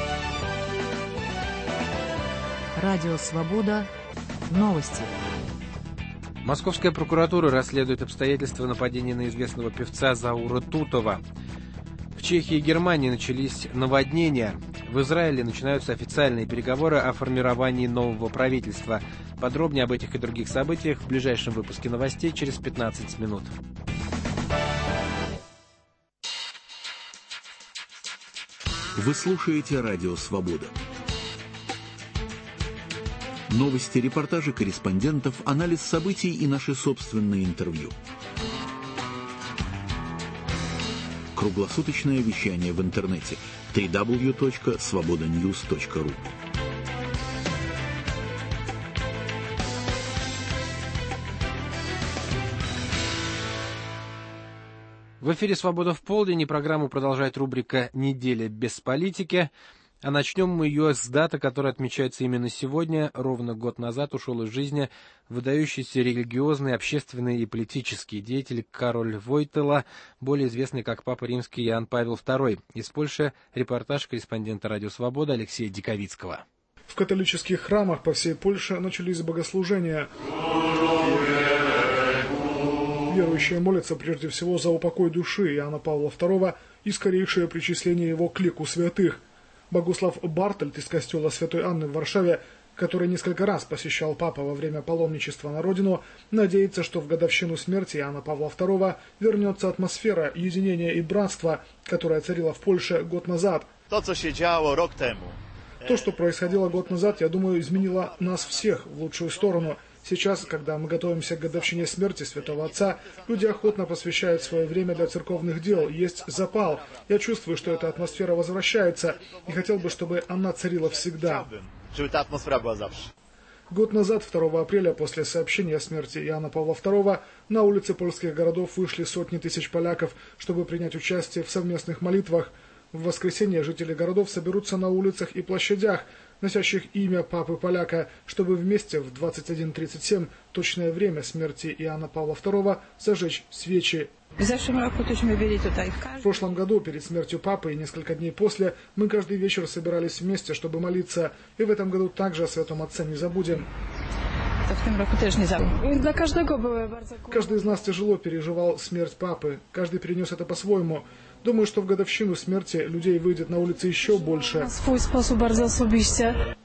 A: Радио Свобода. Новости.
B: Московская прокуратура расследует обстоятельства нападения на известного певца Заура Тутова. В Чехии и Германии начались наводнения. В Израиле начинаются официальные переговоры о формировании нового правительства. Подробнее об этих и других событиях в ближайшем выпуске новостей через 15 минут.
Q: Вы слушаете Радио Свобода. Новости, репортажи корреспондентов, анализ событий и наши собственные интервью. Круглосуточное вещание в интернете www.svobodanews.ru.
B: В эфире «Свобода в полдень», и программу продолжает рубрика «Неделя без политики». А начнем мы ее с даты, которая отмечается именно сегодня. Ровно год назад ушел из жизни выдающийся религиозный, общественный и политический деятель Кароль Войтела, более известный как Папа Римский Иоанн Павел II. Из Польши репортаж корреспондента «Радио Свобода» Алексея Диковицкого.
L: В католических храмах по всей Польше начались богослужения. Верующие молятся прежде всего за упокой души Иоанна Павла II и скорейшее причисление его к лику святых. Богуслав Бартольд из костела Святой Анны в Варшаве, который несколько раз посещал папа во время паломничества на родину, надеется, что в годовщину смерти Иоанна Павла II вернется атмосфера единения и братства, которая царила в Польше год назад. То, что происходило год назад, я думаю, изменило нас всех в лучшую сторону. Сейчас, когда мы готовимся к годовщине смерти Святого Отца, люди охотно посвящают свое время для церковных дел, есть запал. Я чувствую, что эта атмосфера возвращается, и хотел бы, чтобы она царила всегда. Год назад, 2 апреля, после сообщения о смерти Иоанна Павла II, на улицы польских городов вышли сотни тысяч поляков, чтобы принять участие в совместных молитвах. В воскресенье жители городов соберутся на улицах и площадях, носящих имя Папы-Поляка, чтобы вместе в 21:37, точное время смерти Иоанна Павла II, зажечь свечи. В прошлом году, перед смертью Папы и несколько дней после, мы каждый вечер собирались вместе, чтобы молиться, и в этом году также о Святом Отце не забудем. Каждый из нас тяжело переживал смерть Папы, каждый перенес это по-своему. Думаю, что в годовщину смерти людей выйдет на улицы еще больше.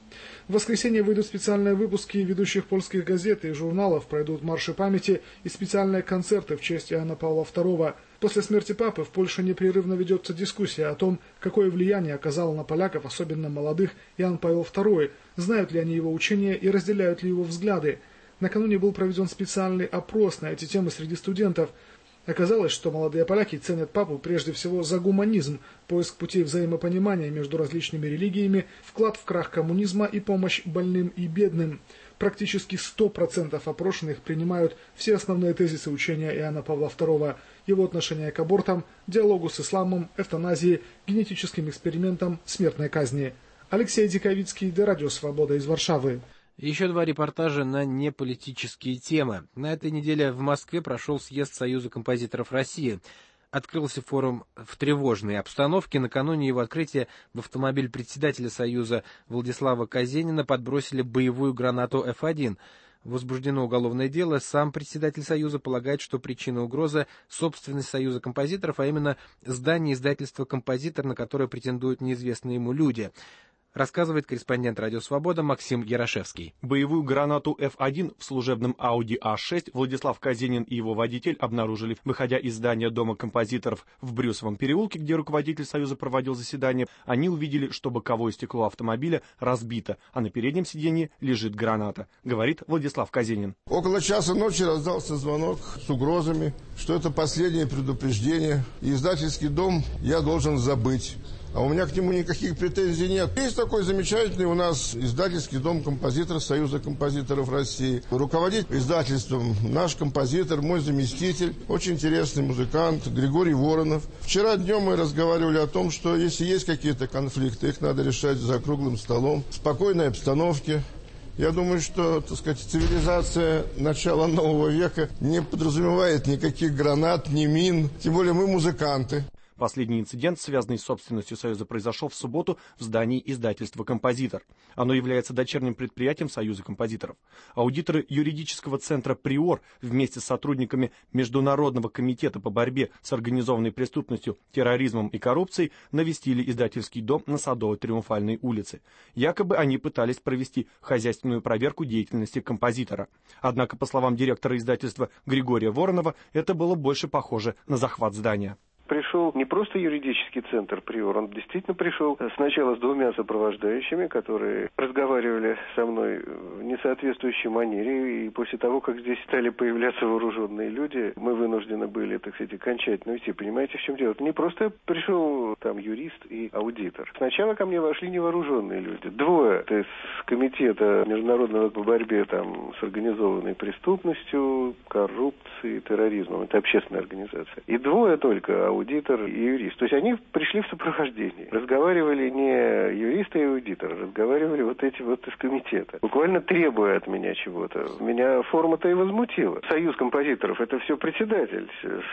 H: В воскресенье выйдут специальные выпуски ведущих польских газет и журналов, пройдут марши памяти и специальные концерты в честь Иоанна Павла II. После смерти папы в Польше непрерывно ведется дискуссия о том, какое влияние оказал на поляков, особенно молодых, Иоанн Павел II, знают ли они его учения и разделяют ли его взгляды. Накануне был проведен специальный опрос на эти темы среди студентов. Оказалось, что молодые поляки ценят папу прежде всего за гуманизм, поиск путей взаимопонимания между различными религиями, вклад в крах коммунизма и помощь больным и бедным. Практически 100% опрошенных принимают все основные тезисы учения Иоанна Павла II, его отношение к абортам, диалогу с исламом, эвтаназии, генетическим экспериментам, смертной казни. Алексей Диковицкий, для Радио Свобода из Варшавы.
B: Еще два репортажа на неполитические темы. На этой неделе в Москве прошел съезд Союза композиторов России. Открылся форум в тревожной обстановке. Накануне его открытия в автомобиль председателя Союза Владислава Казенина подбросили боевую гранату F1. Возбуждено уголовное дело. Сам председатель Союза полагает, что причина угрозы – собственность Союза композиторов, а именно здание издательства «Композитор», на которое претендуют неизвестные ему люди. Рассказывает корреспондент «Радио Свобода» Максим Ярошевский.
I: Боевую гранату F1 в служебном Audi A6 Владислав Казенин и его водитель обнаружили, выходя из здания Дома композиторов в Брюсовом переулке, где руководитель Союза проводил заседание. Они увидели, что боковое стекло автомобиля разбито, а на переднем сиденье лежит граната, говорит Владислав Казенин.
J: Около часа ночи раздался звонок с угрозами, что это последнее предупреждение, и издательский дом я должен забыть. А у меня к нему никаких претензий нет. Есть такой замечательный у нас издательский дом композиторов Союза композиторов России. Руководит издательством наш композитор, мой заместитель, очень интересный музыкант Григорий Воронов. Вчера днем мы разговаривали о том, что если есть какие-то конфликты, их надо решать за круглым столом, в спокойной обстановке. Я думаю, что, так сказать, цивилизация начала нового века не подразумевает никаких гранат, ни мин. Тем более мы музыканты.
I: Последний инцидент, связанный с собственностью Союза, произошел в субботу в здании издательства «Композитор». Оно является дочерним предприятием Союза композиторов. Аудиторы юридического центра «Приор» вместе с сотрудниками Международного комитета по борьбе с организованной преступностью, терроризмом и коррупцией навестили издательский дом на Садово-Триумфальной улице. Якобы они пытались провести хозяйственную проверку деятельности композитора. Однако, по словам директора издательства Григория Воронова, это было больше похоже на захват здания.
E: Пришел не просто юридический центр «Приор», он действительно пришел сначала с двумя сопровождающими, которые разговаривали со мной в несоответствующей манере, и после того, как здесь стали появляться вооруженные люди, мы вынуждены были, так сказать, окончательно уйти. Понимаете, в чем дело? Не просто пришел там юрист и аудитор. Сначала ко мне вошли невооруженные люди. Двое из комитета международного по борьбе там с организованной преступностью, коррупцией, терроризмом. Это общественная организация. И двое только аудитор и юрист. То есть они пришли в сопровождении. Разговаривали не юристы и аудиторы, разговаривали вот эти вот из комитета. Буквально требуя от меня чего-то. Меня форма-то и возмутила. Союз композиторов, это все председатель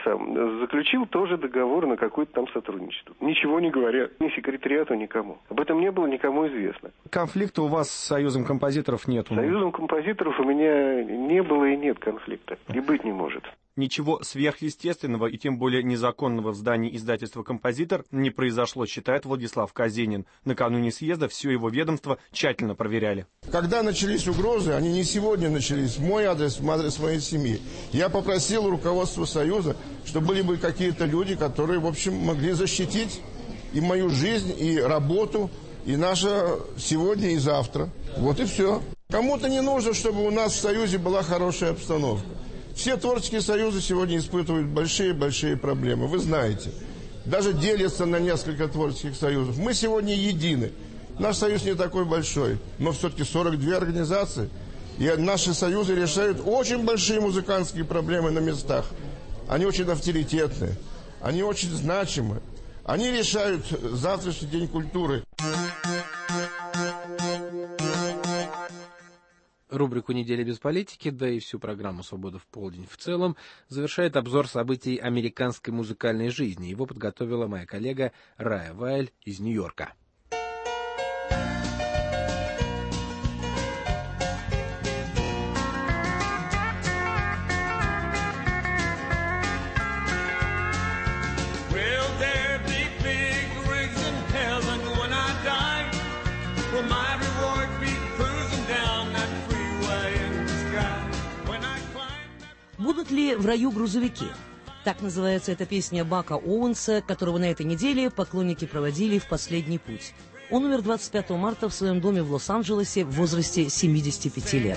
E: сам заключил тоже договор на какое-то там сотрудничество. Ничего не говоря ни секретариату, никому. Об этом не было никому известно.
I: Конфликта у вас с Союзом композиторов нет?
E: С Союзом композиторов у меня не было и нет конфликта. И быть не может.
I: Ничего сверхъестественного и тем более незаконного в здании издательства «Композитор» не произошло, считает Владислав Казенин. Накануне съезда все его ведомство тщательно проверяли.
J: Когда начались угрозы, они не сегодня начались, в мой адрес, в адрес моей семьи. Я попросил руководство Союза, чтобы были бы какие-то люди, которые, в общем, могли защитить и мою жизнь, и работу, и наше сегодня, и завтра. Вот и все. Кому-то не нужно, чтобы у нас в Союзе была хорошая обстановка. Все творческие союзы сегодня испытывают большие-большие проблемы, вы знаете. Даже делятся на несколько творческих союзов. Мы сегодня едины. Наш союз не такой большой, но все-таки 42 организации. И наши союзы решают очень большие музыкантские проблемы на местах. Они очень авторитетные, они очень значимы. Они решают завтрашний день культуры.
B: Рубрику «Неделя без политики», да и всю программу «Свобода в полдень» в целом завершает обзор событий американской музыкальной жизни. Его подготовила моя коллега Рая Вайль из Нью-Йорка.
X: Will my reward be cruel?
K: Будут ли в раю грузовики? Так называется эта песня Бака Оуэнса, которого на этой неделе поклонники проводили в последний путь. Он умер 25 марта в своем доме в Лос-Анджелесе в возрасте 75 лет.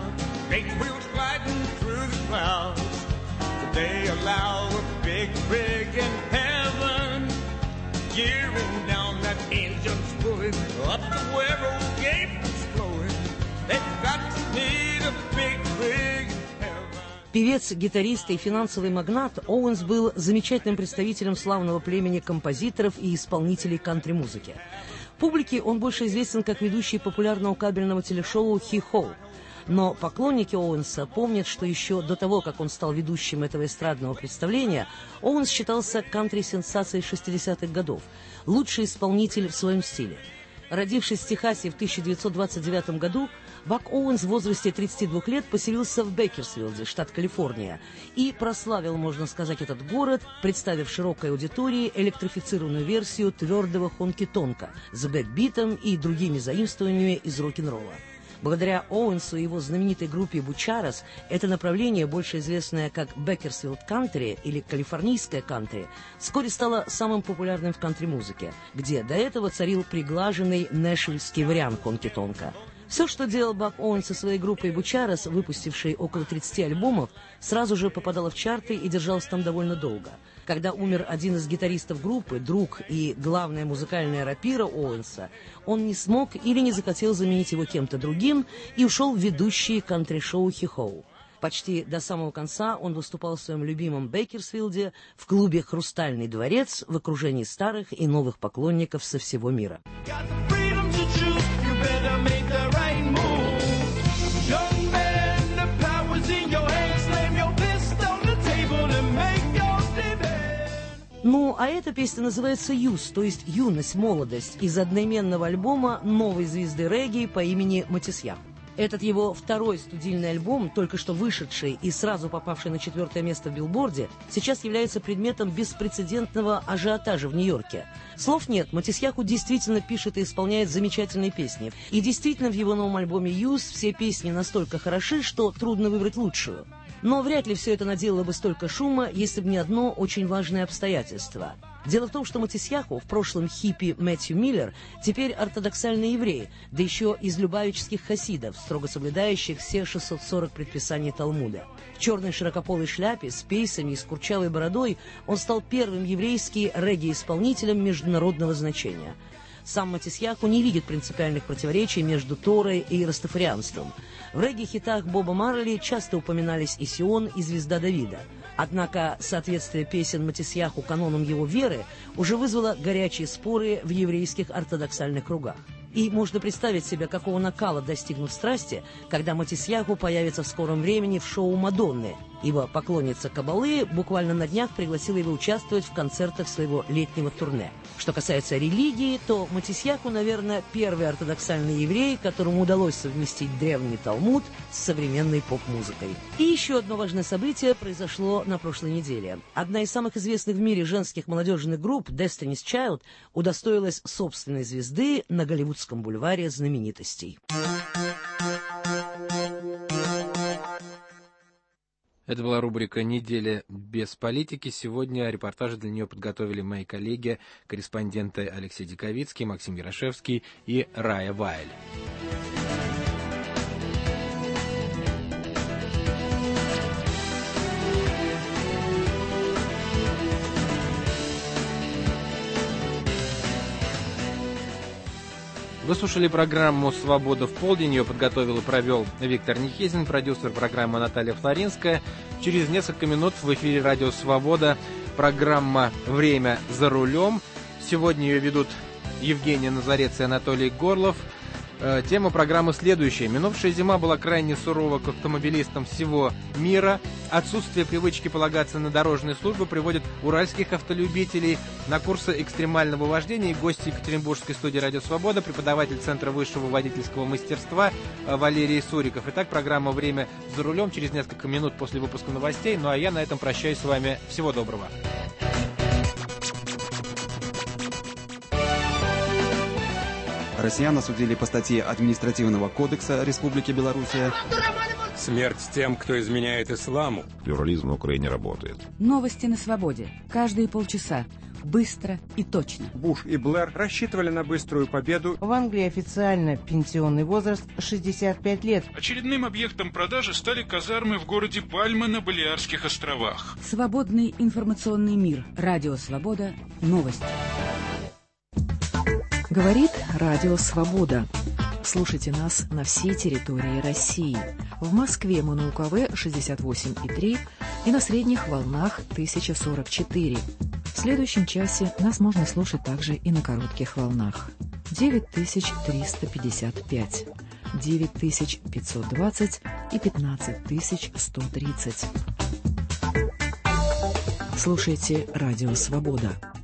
K: Певец, гитарист и финансовый магнат, Оуэнс был замечательным представителем славного племени композиторов и исполнителей кантри-музыки. Публике он больше известен как ведущий популярного кабельного телешоу «Хи-Хоу». Но поклонники Оуэнса помнят, что еще до того, как он стал ведущим этого эстрадного представления, Оуэнс считался кантри-сенсацией 60-х годов, лучший исполнитель в своем стиле. Родившись в Техасе в 1929 году, Бак Оуэнс в возрасте 32 лет поселился в Бейкерсфилде, штат Калифорния, и прославил, можно сказать, этот город, представив широкой аудитории электрифицированную версию твердого хонки-тонка с бэкбитом и другими заимствованиями из рок-н-ролла. Благодаря Оуэнсу и его знаменитой группе «Бучарос» это направление, больше известное как «Бейкерсфилд кантри» или «Калифорнийское кантри», вскоре стало самым популярным в кантри-музыке, где до этого царил приглаженный нэшвиллский вариант хонки-тонка. Все, что делал Бак Оуэнс со своей группой «Бучарос», выпустившей около 30 альбомов, сразу же попадало в чарты и держалось там довольно долго. Когда умер один из гитаристов группы, друг и главная музыкальная рапира Оуэнса, он не смог или не захотел заменить его кем-то другим и ушел в ведущие кантри-шоу «Хи-Хоу». Почти до самого конца он выступал в своем любимом Бейкерсфилде в клубе «Хрустальный дворец» в окружении старых и новых поклонников со всего мира. Ну, а эта песня называется «Юз», то есть «Юность, молодость», из одноименного альбома новой звезды регги по имени Матисьяху. Этот его второй студийный альбом, только что вышедший и сразу попавший на 4-е место в Билборде, сейчас является предметом беспрецедентного ажиотажа в Нью-Йорке. Слов нет, Матисьяху действительно пишет и исполняет замечательные песни. И действительно в его новом альбоме «Юз» все песни настолько хороши, что трудно выбрать лучшую. Но вряд ли все это наделало бы столько шума, если бы не одно очень важное обстоятельство. Дело в том, что Матисьяху, в прошлом хиппи Мэтью Миллер, теперь ортодоксальный еврей, да еще из любавических хасидов, строго соблюдающих все 640 предписаний Талмуда. В черной широкополой шляпе, с пейсами и с курчавой бородой он стал первым еврейским регги-исполнителем международного значения. Сам Матисьяху не видит принципиальных противоречий между Торой и растафарианством. В регги-хитах Боба Марли часто упоминались и Сион, и Звезда Давида. Однако соответствие песен Матисьяху канонам его веры уже вызвало горячие споры в еврейских ортодоксальных кругах. И можно представить себе, какого накала достигнут страсти, когда Матисьяху появится в скором времени в шоу Мадонны, ибо поклонница Каббалы буквально на днях пригласила его участвовать в концертах своего летнего турне. Что касается религии, то Матисьяху, наверное, первый ортодоксальный еврей, которому удалось совместить древний Талмуд с современной поп-музыкой. И еще одно важное событие произошло на прошлой неделе. Одна из самых известных в мире женских молодежных групп, Destiny's Child, удостоилась собственной звезды на Голливудском бульваре знаменитостей.
B: Это была рубрика «Неделя без политики». Сегодня репортажи для нее подготовили мои коллеги, корреспонденты Алексей Диковицкий, Максим Ярошевский и Рая Вайль. Вы слушали программу «Свобода в полдень». Ее подготовил и провел Виктор Нехезин, продюсер программы Наталья Флоринская. Через несколько минут в эфире радио «Свобода» программа «Время за рулем». Сегодня ее ведут Евгений Назарец и Анатолий Горлов. Тема программы следующая. Минувшая зима была крайне сурова к автомобилистам всего мира. Отсутствие привычки полагаться на дорожные службы приводит уральских автолюбителей на курсы экстремального вождения. И гость Екатеринбургской студии «Радио Свобода», преподаватель Центра высшего водительского мастерства Валерий Суриков. Итак, программа «Время за рулем» через несколько минут после выпуска новостей. Ну а я на этом прощаюсь с вами. Всего доброго.
M: Россиян осудили по статье Административного кодекса Республики Белоруссия Смерть тем, кто изменяет исламу.
N: Плюрализм на Украине работает.
O: Новости на свободе. Каждые полчаса. Быстро и точно.
X: Буш и Блэр рассчитывали на быструю победу.
Y: В Англии официально пенсионный возраст 65 лет.
Z: Очередным объектом продажи стали казармы в городе Пальма на Балиарских островах.
O: Свободный информационный мир. Радио «Свобода». Новости.
A: Говорит Радио «Свобода». Слушайте нас на всей территории России. В Москве мы на УКВ 68,3 и на средних волнах 1044. В следующем часе нас можно слушать также и на коротких волнах. 9355, 9520 и 15130. Слушайте Радио «Свобода».